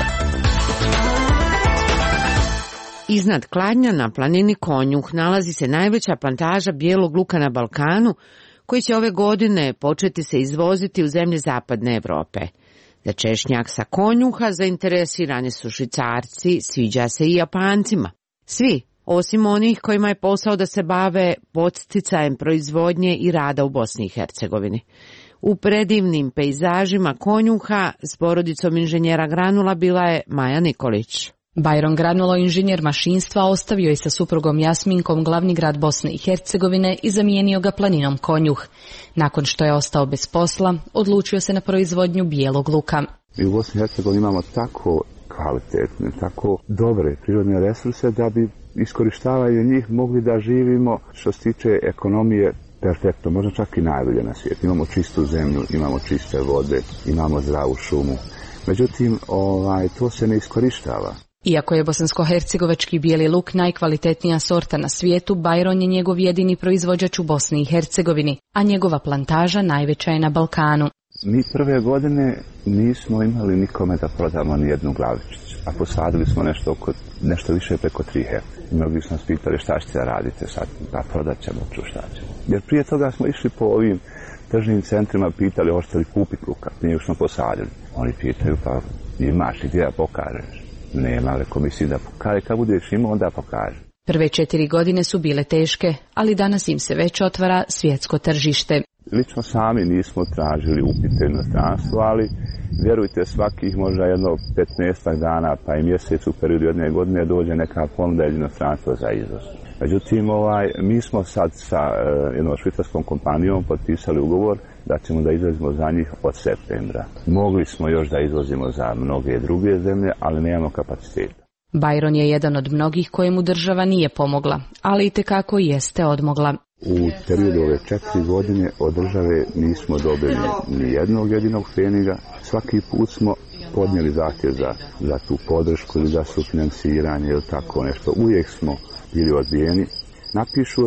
Iznad Kladnja na planini Konjuh nalazi se najveća plantaža bijelog luka na Balkanu, koji će ove godine početi se izvoziti u zemlje zapadne Evrope. Za češnjak sa Konjuha zainteresirani su Švicarci, sviđa se i Japancima. Svi, osim onih kojima je posao da se bave podsticajem proizvodnje i rada u Bosni i Hercegovini. U predivnim pejzažima Konjuha s porodicom inženjera Granula bila je Maja Nikolić. Bajron Granulo, inženjer mašinstva, ostavio je sa suprugom Jasminkom glavni grad Bosne i Hercegovine i zamijenio ga planinom Konjuh. Nakon što je ostao bez posla, odlučio se na proizvodnju bijelog luka. Mi u Bosni i Hercegovini imamo tako kvalitetne, tako dobre prirodne resurse da bi iskorištavaju njih mogli da živimo što se tiče ekonomije perfektno, možda čak i najbolje na svijetu. Imamo čistu zemlju, imamo čiste vode, imamo zdravu šumu. Međutim, to se ne iskorištava. Iako je bosansko-hercegovački bijeli luk najkvalitetnija sorta na svijetu, Bajron je njegov jedini proizvođač u Bosni i Hercegovini, a njegova plantaža najveća je na Balkanu. Mi prve godine nismo imali nikome da prodamo ni jednu glavičicu, a posadili smo nešto više preko 3 hektra. Mnogi su nas pitali šta ćete radite sad, pa prodat ćemo, šta ćemo. Jer prije toga smo išli po ovim tržnim centrima, pitali hoćete li kupiti luka, nije što smo posadili. Oni pitaju pa imaš i gdje da pokažeš. Nema, rekao mislim da pokaže, kad budeš imao onda pokaže. Prve 4 godine su bile teške, ali danas im se već otvara svjetsko tržište. Lično sami nismo tražili upite u inostranstvo, ali vjerujte svakih možda jedno 15 dana pa i mjesec u periodu 1 godine dođe neka ponuda iz inostranstva za izvoz. Međutim, mi smo sad sa jednom švicarskom kompanijom potpisali ugovor da ćemo da izvozimo za njih od septembra. Mogli smo još da izvozimo za mnoge druge zemlje, ali nemamo kapaciteta. Bajron je jedan od mnogih kojemu država nije pomogla, ali itekako jeste odmogla. U periodu ove 4 godine od države nismo dobili ni jednog jedinog pfeniga. Svaki put smo podnijeli zahtjev za tu podršku ili za sufinansiranje ili tako nešto. Uvijek smo bili odbijeni. Napišu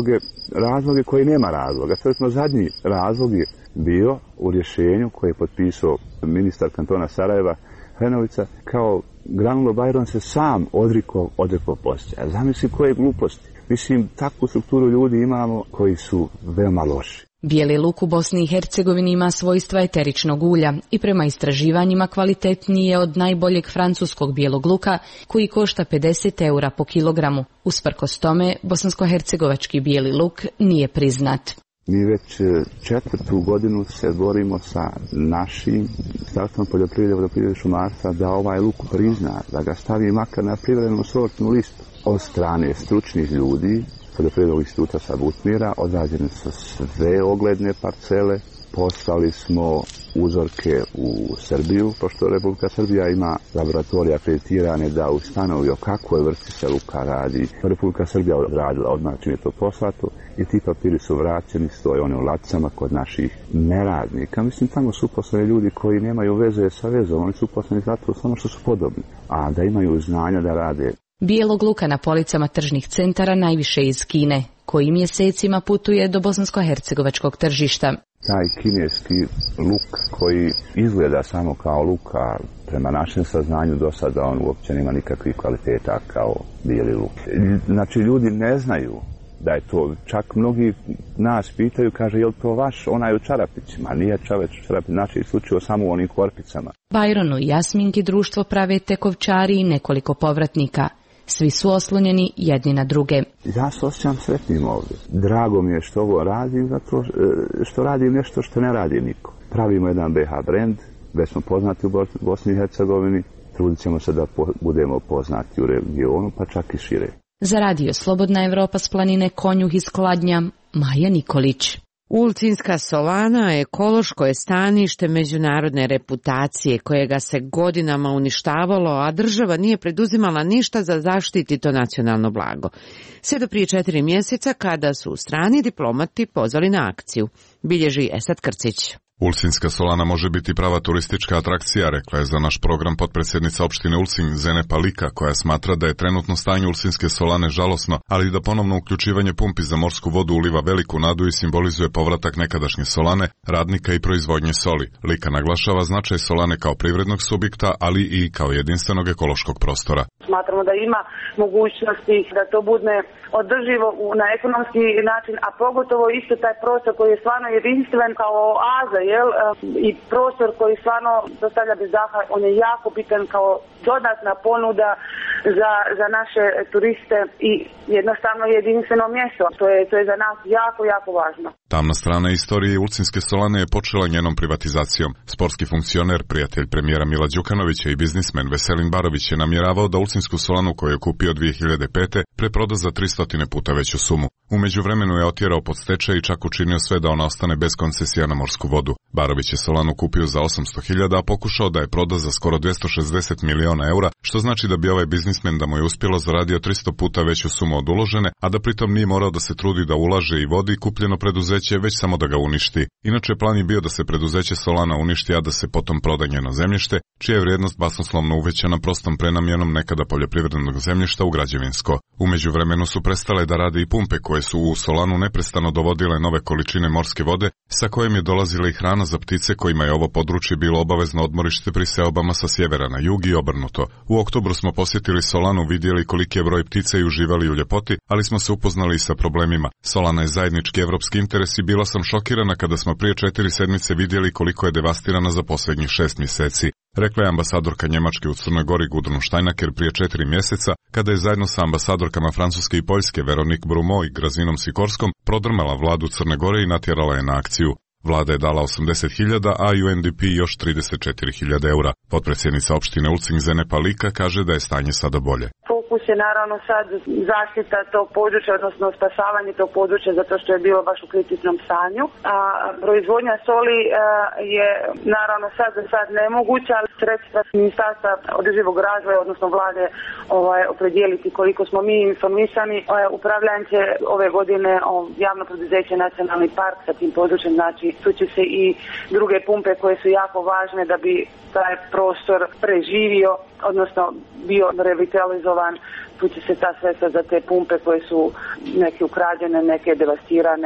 razloge koji nema razloga. Sve zadnji razlog je bio u rješenju koje je potpisao ministar kantona Sarajeva Hrenovica, kao Granulo Bajron se sam odrekao poslije. Zamisli koje gluposti. Mislim, takvu strukturu ljudi imamo koji su veoma loši. Bijeli luk u Bosni i Hercegovini ima svojstva eteričnog ulja i prema istraživanjima kvalitetniji je od najboljeg francuskog bijelog luka koji košta 50 eura po kilogramu. Usprkos tome, bosansko-hercegovački bijeli luk nije priznat. Mi već 4. godinu se borimo sa našim Ministarstvom poljoprivrede šumarstva da ovaj luk prizna, da ga stavi makar na privremenu sortnu listu. Od strane stručnih ljudi Poljoprivrednog instituta sa Butmira odrađene su sve ogledne parcele, poslali smo uzorke u Srbiju, pošto Republika Srbija ima laboratorije akreditirane da ustanovi o kakvoj vrsti se luka radi. Republika Srbija odradila odmah čim je to poslato i ti papiri su vraćeni, stoje one u ladicama kod naših neradnika. Mislim, tamo su uposleni ljudi koji nemaju veze sa vezom, oni su uposleni zato samo što su podobni, a da imaju znanja da rade. Bijelog luka na policama tržnih centara najviše iz Kine, koji mjesecima putuje do bosansko-hercegovačkog tržišta. Taj kineski luk koji izgleda samo kao luk, a prema našem saznanju do sada on uopće nema nikakvih kvaliteta kao bijeli luk. Znači, ljudi ne znaju da je to, čak mnogi nas pitaju, kaže, je li to vaš, onaj u čarapićima? Nije čovjek u čarapićima, znači isključivo samo u onim korpicama. Bajronu i Jasminki društvo prave tekovčari i nekoliko povratnika. Svi su oslonjeni jedni na druge. Ja se osjećam sretnim ovdje. Drago mi je što ovo radim, zato što radim nešto što ne radi niko. Pravimo jedan BH brand, već smo poznati u Bosni i Hercegovini, trudit ćemo se da budemo poznati u regionu, pa čak i šire. Za radio Slobodna Evropa s planine Konjuh iz Kladnja, Maja Nikolić. Ulcinska solana ekološko je stanište međunarodne reputacije kojega se godinama uništavalo, a država nije preduzimala ništa za zaštiti to nacionalno blago. Sve do prije 4 mjeseca kada su strani diplomati pozvali na akciju, bilježi Esad Krcić. Ulcinska solana može biti prava turistička atrakcija, rekla je za naš program potpredsjednica opštine Ulcin Zene Palika, koja smatra da je trenutno stanje Ulcinske solane žalosno, ali da ponovno uključivanje pumpi za morsku vodu uliva veliku nadu i simbolizuje povratak nekadašnje solane, radnika i proizvodnje soli. Lika naglašava značaj solane kao privrednog subjekta, ali i kao jedinstvenog ekološkog prostora. Smatramo da ima mogućnosti da to bude održivo na ekonomski način, a pogotovo isto taj prostor koji je stvarno jedinstven kao oaza, i prostor koji stvarno dostavlja bez daha, on je jako bitan kao dodatna ponuda za naše turiste i jednostavno jedinstveno mjesto. To je za nas jako, jako važno. Tamna strana istorije Ulcinske solane je počela njenom privatizacijom. Sportski funkcioner, prijatelj premijera Mila Đukanovića i biznismen Veselin Barović je namjeravao da Ulcinsku solanu koju je kupio 2005. preproda za 300 puta veću sumu. U međuvremenu je otjerao pod stečaj i čak učinio sve da ona ostane bez koncesija na morsku vodu. Barović je solanu kupio za 800.000, a pokušao da je proda za skoro 260 miliona eura, što znači da bi ovaj biznismen da mu je uspjelo zaradio 300 puta veću sumu od uložene, a da pritom nije morao da se trudi da ulaže i vodi kupljeno preduzeće, već samo da ga uništi. Inače, plan je bio da se preduzeće Solana uništi, a da se potom proda njeno zemljište, čija je vrijednost basnoslovno uvećana prostom prenamjenom nekada poljoprivrednog zemljišta u građevinsko. U međuvremenu su prestale da rade i pumpe koje su u Solanu neprestano dovodile nove količine morske vode, sa kojim je dolazila i hrana za ptice kojima je ovo područje bilo obavezno odmorište pri seobama sa sjevera na jug i obrnuto. U oktobru smo posjetili Solanu, vidjeli koliki je broj ptica i uživali u ljepoti, ali smo se upoznali i sa problemima. Solana je zajednički evropski interes i bila sam šokirana kada smo prije 4 sedmice vidjeli koliko je devastirana za posljednjih 6 mjeseci. Rekla je ambasadorka Njemačke u Crnoj Gori Gudrun Štajnaker prije 4 mjeseca, kada je zajedno sa ambasadorkama Francuske i Poljske Veronique Brumeau i Grazinom Sikorskom prodrmala vladu Crne Gore i natjerala je na akciju. Vlada je dala 80.000, a UNDP još 34.000 eura. Potpredsjednica opštine Ulcin Zene Palika kaže da je stanje sada bolje. Fokus je naravno sad zaštita tog područja, odnosno spasavanje tog područja zato što je bilo baš u kritičnom stanju. A proizvodnja soli je naravno sad nemoguća, ali sredstva Ministarstva održivog razvoja, odnosno vlade opredijeliti koliko smo mi informisani. Upravljanje će ove godine javno preduzeće Nacionalni park sa tim područjem, znači tu će se i druge pumpe koje su jako važne da bi taj prostor preživio, odnosno bio revitalizovan. Tu će se ta sredstva za te pumpe koje su neke ukrađene, neke devastirane.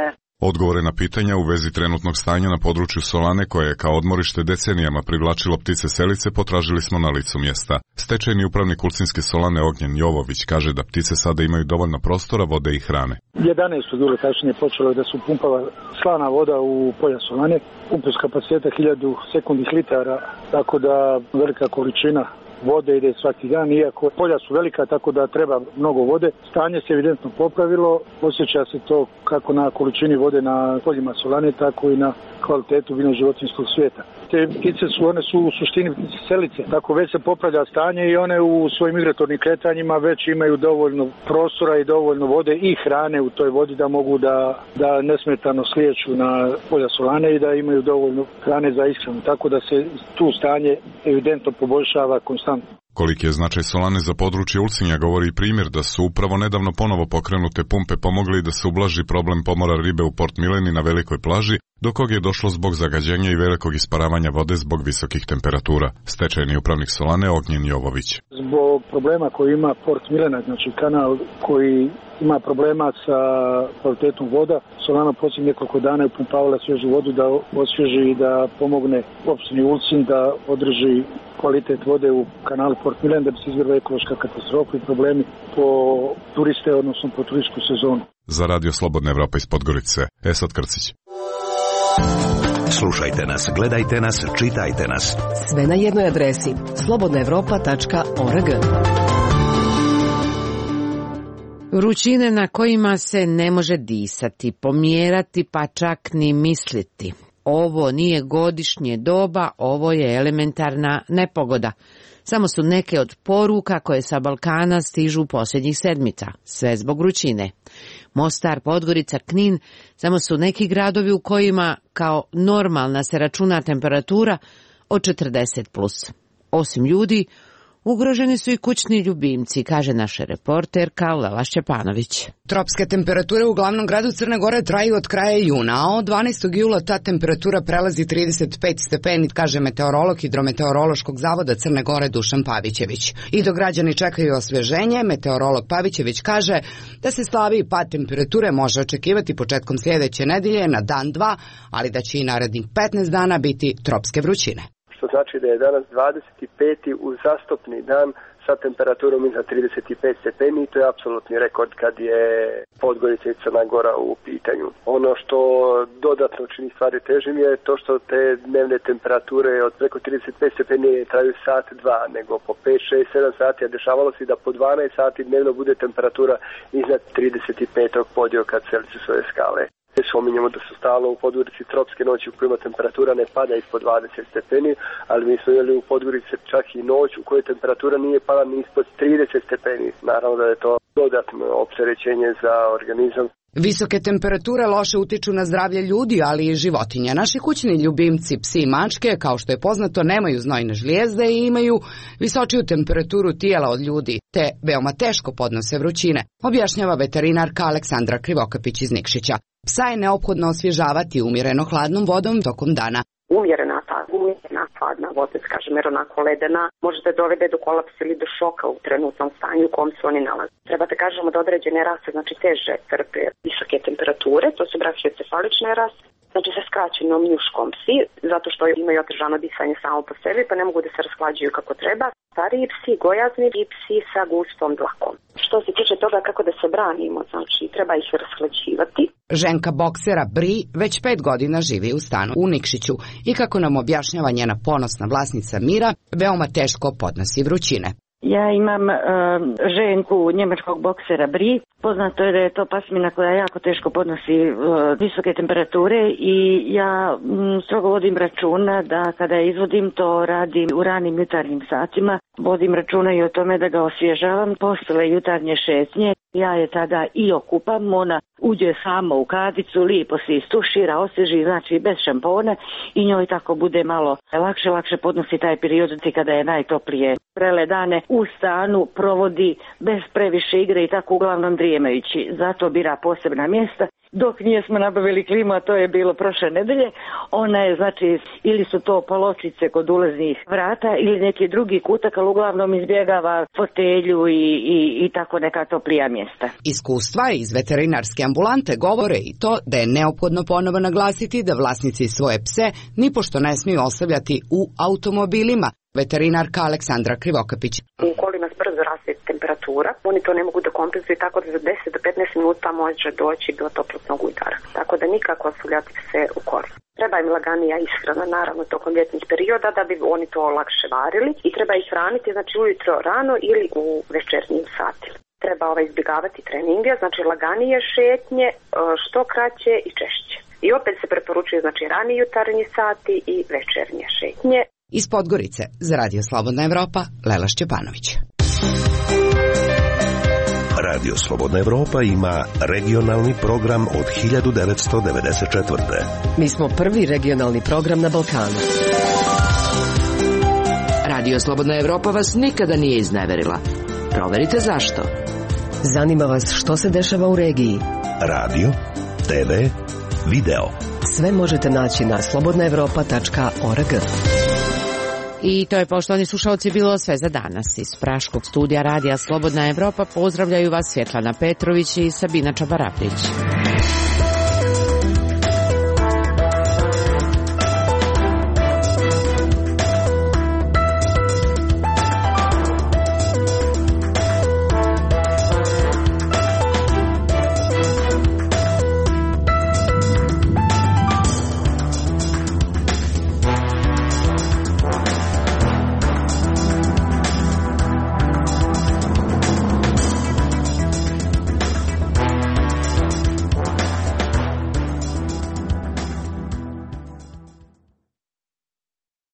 Odgovore na pitanja u vezi trenutnog stanja na području Solane, koje je kao odmorište decenijama privlačilo ptice selice, potražili smo na licu mjesta. Stečajni upravnik Ulcinske Solane Ognjen Jovović kaže da ptice sada imaju dovoljno prostora, vode i hrane. 11 su bilo tačnije počelo da su pumpava slana voda u polja Solane, pumpe s kapaciteta 1000 sekundnih litara, tako da velika količina vode ide svaki dan, iako polja su velika, tako da treba mnogo vode. Stanje se evidentno popravilo, osjeća se to kako na količini vode na poljima Solane, tako i na kvalitetu biljnog životinjskog svijeta. Te ptice one su u suštini selice, tako već se popravlja stanje i one u svojim migratornim kretanjima već imaju dovoljno prostora i dovoljno vode i hrane u toj vodi da mogu da nesmetano slijeću na polja Solane i da imaju dovoljno hrane za ishranu, tako da se tu stanje evidentno poboljšava konstantno. Koliki je značaj Solane za područje Ulcinja govori i primjer da su upravo nedavno ponovo pokrenute pumpe pomogli da se ublaži problem pomora ribe u Port Mileni na velikoj plaži, do kog je došlo zbog zagađenja i velikog isparavanja vode zbog visokih temperatura. Stečajni upravnik Solane Ognjen Jovović. Zbog problema koji ima Port Milena, znači kanal koji ima problema sa kvalitetom voda, Solana posljednjih nekoliko dana je upumpavala svježu vodu da osvježi i da pomogne opštini Ulcin da održi kvalitet vode u kanalu Port Milen, da bi se izbjegla ekološka katastrofa i problemi po turiste, odnosno po turističku sezonu. Za Radio Slobodna Evropa iz Podgorice, Esad Krcić. Slušajte nas, gledajte nas, čitajte nas. Sve na jednoj adresi slobodnaevropa.org. Vrućine na kojima se ne može disati, pomjerati pa čak ni misliti. Ovo nije godišnje doba, ovo je elementarna nepogoda. Samo su neke od poruka koje sa Balkana stižu posljednjih sedmica, sve zbog vrućine. Mostar, Podgorica, Knin, samo su neki gradovi u kojima kao normalna se računa temperatura od 40+. Osim ljudi, ugroženi su i kućni ljubimci, kaže naša reporterka Lela Šćepanović. Tropske temperature u glavnom gradu Crne Gore traju od kraja juna, a od 12. jula ta temperatura prelazi 35 stepeni, kaže meteorolog Hidrometeorološkog zavoda Crne Gore Dušan Pavićević. I dok građani čekaju osvježenje, meteorolog Pavićević kaže da se slabiji pad temperature može očekivati početkom sljedeće nedelje na dan 2, ali da će i narednih 15 dana biti tropske vrućine. Što znači da je danas 25. uzastopni dan sa temperaturom iznad 35 stepeni i to je apsolutni rekord kad je Podgorica i Crna Gora u pitanju. Ono što dodatno čini stvari težim je to što te dnevne temperature od preko 35 stepeni traju sat, dva, nego po 5, 6, 7 sati, a dešavalo se da po 12 sati dnevno bude temperatura iznad 35. podioka Celzijusove skale. Spominjemo da su stalno u Podgorici tropske noći u kojima temperatura ne pada ispod 20 stepeni, ali mi smo imali u Podgorici čak i noć u kojoj temperatura nije pala ni ispod 30 stepeni. Naravno da je to dodatno opterećenje za organizam. Visoke temperature loše utiču na zdravlje ljudi, ali i životinja. Naši kućni ljubimci, psi i mačke, kao što je poznato, nemaju znojne žlijezde i imaju visočiju temperaturu tijela od ljudi, te veoma teško podnose vrućine, objašnjava veterinarka Aleksandra Krivokapić iz Nikšića. Psa je neophodno osvježavati umjereno hladnom vodom tokom dana. Umjerena hladna voda, kažem, jer onako ledena, može da dovede do kolapsa ili do šoka u trenutnom stanju u kom se oni nalaze. Treba da kažemo da određene rase, znači teže trpe visoke temperature, to su brahiocefalične rase, znači sa skraćenom njuškom psi, zato što imaju otežano disanje samo po sebi, pa ne mogu da se rashlađuju kako treba. Stariji psi, gojazni i psi sa gustom dlakom. Što se tiče toga kako da se branimo, znači treba ih rashlađivati. Ženka boksera Bri već 5 godina živi u stanu u Nikšiću i kako nam objašnjava njena ponosna vlasnica Mira, veoma teško podnosi vrućine. Ja imam ženku njemačkog boksera Bri. Poznato je da je to pasmina koja jako teško podnosi visoke temperature i ja strogo vodim računa da kada izvodim to radim u ranim jutarnjim satima. Vodim računa i o tome da ga osvježavam posle jutarnje šetnje. Ja je tada i okupam, ona uđe sama u kadicu, lijepo se istušira, osvježi, znači bez šampone i njoj tako bude malo lakše podnosi taj period kada je najtoplije. Prele dane u stanu provodi bez previše igre i tako uglavnom drije pripremajući za to bira posebna mjesta. Dok nije smo nabavili klimu, a to je bilo prošle nedelje, ona je znači ili su to paločice kod ulaznih vrata ili neki drugi kutak, ali uglavnom izbjegava fotelju i tako neka toplija mjesta. Iskustva iz veterinarske ambulante govore i to da je neophodno ponovo naglasiti da vlasnici svoje pse nipošto ne smiju ostavljati u automobilima. Veterinarka Aleksandra Krivokapić. U kolima brzo raste temperatura, oni to ne mogu da kompenzuju, tako da za 10 do 15 minuta može doći do toplotnog udara. Tako da nikako ostavljati pse u kolimu. Treba im laganija ishrana, naravno, tokom ljetnih perioda da bi oni to lakše varili i treba ih hraniti, znači ujutro rano ili u večernjim satima. Treba izbjegavati treninge, znači laganije šetnje, što kraće i češće. I opet se preporučuju znači rani jutarnji sati i večernje šetnje. Iz Podgorice za Radio Slobodna Evropa, Lela Šćepanović. Radio Slobodna Evropa ima regionalni program od 1994. Mi smo prvi regionalni program na Balkanu. Radio Slobodna Evropa vas nikada nije izneverila. Proverite zašto. Zanima vas što se dešava u regiji. Radio, TV, video. Sve možete naći na slobodnaevropa.org. I to je, poštovani slušalci, bilo sve za danas. Iz praškog studija Radija Slobodna Evropa pozdravljaju vas Svjetlana Petrović i Sabina Čabarapić.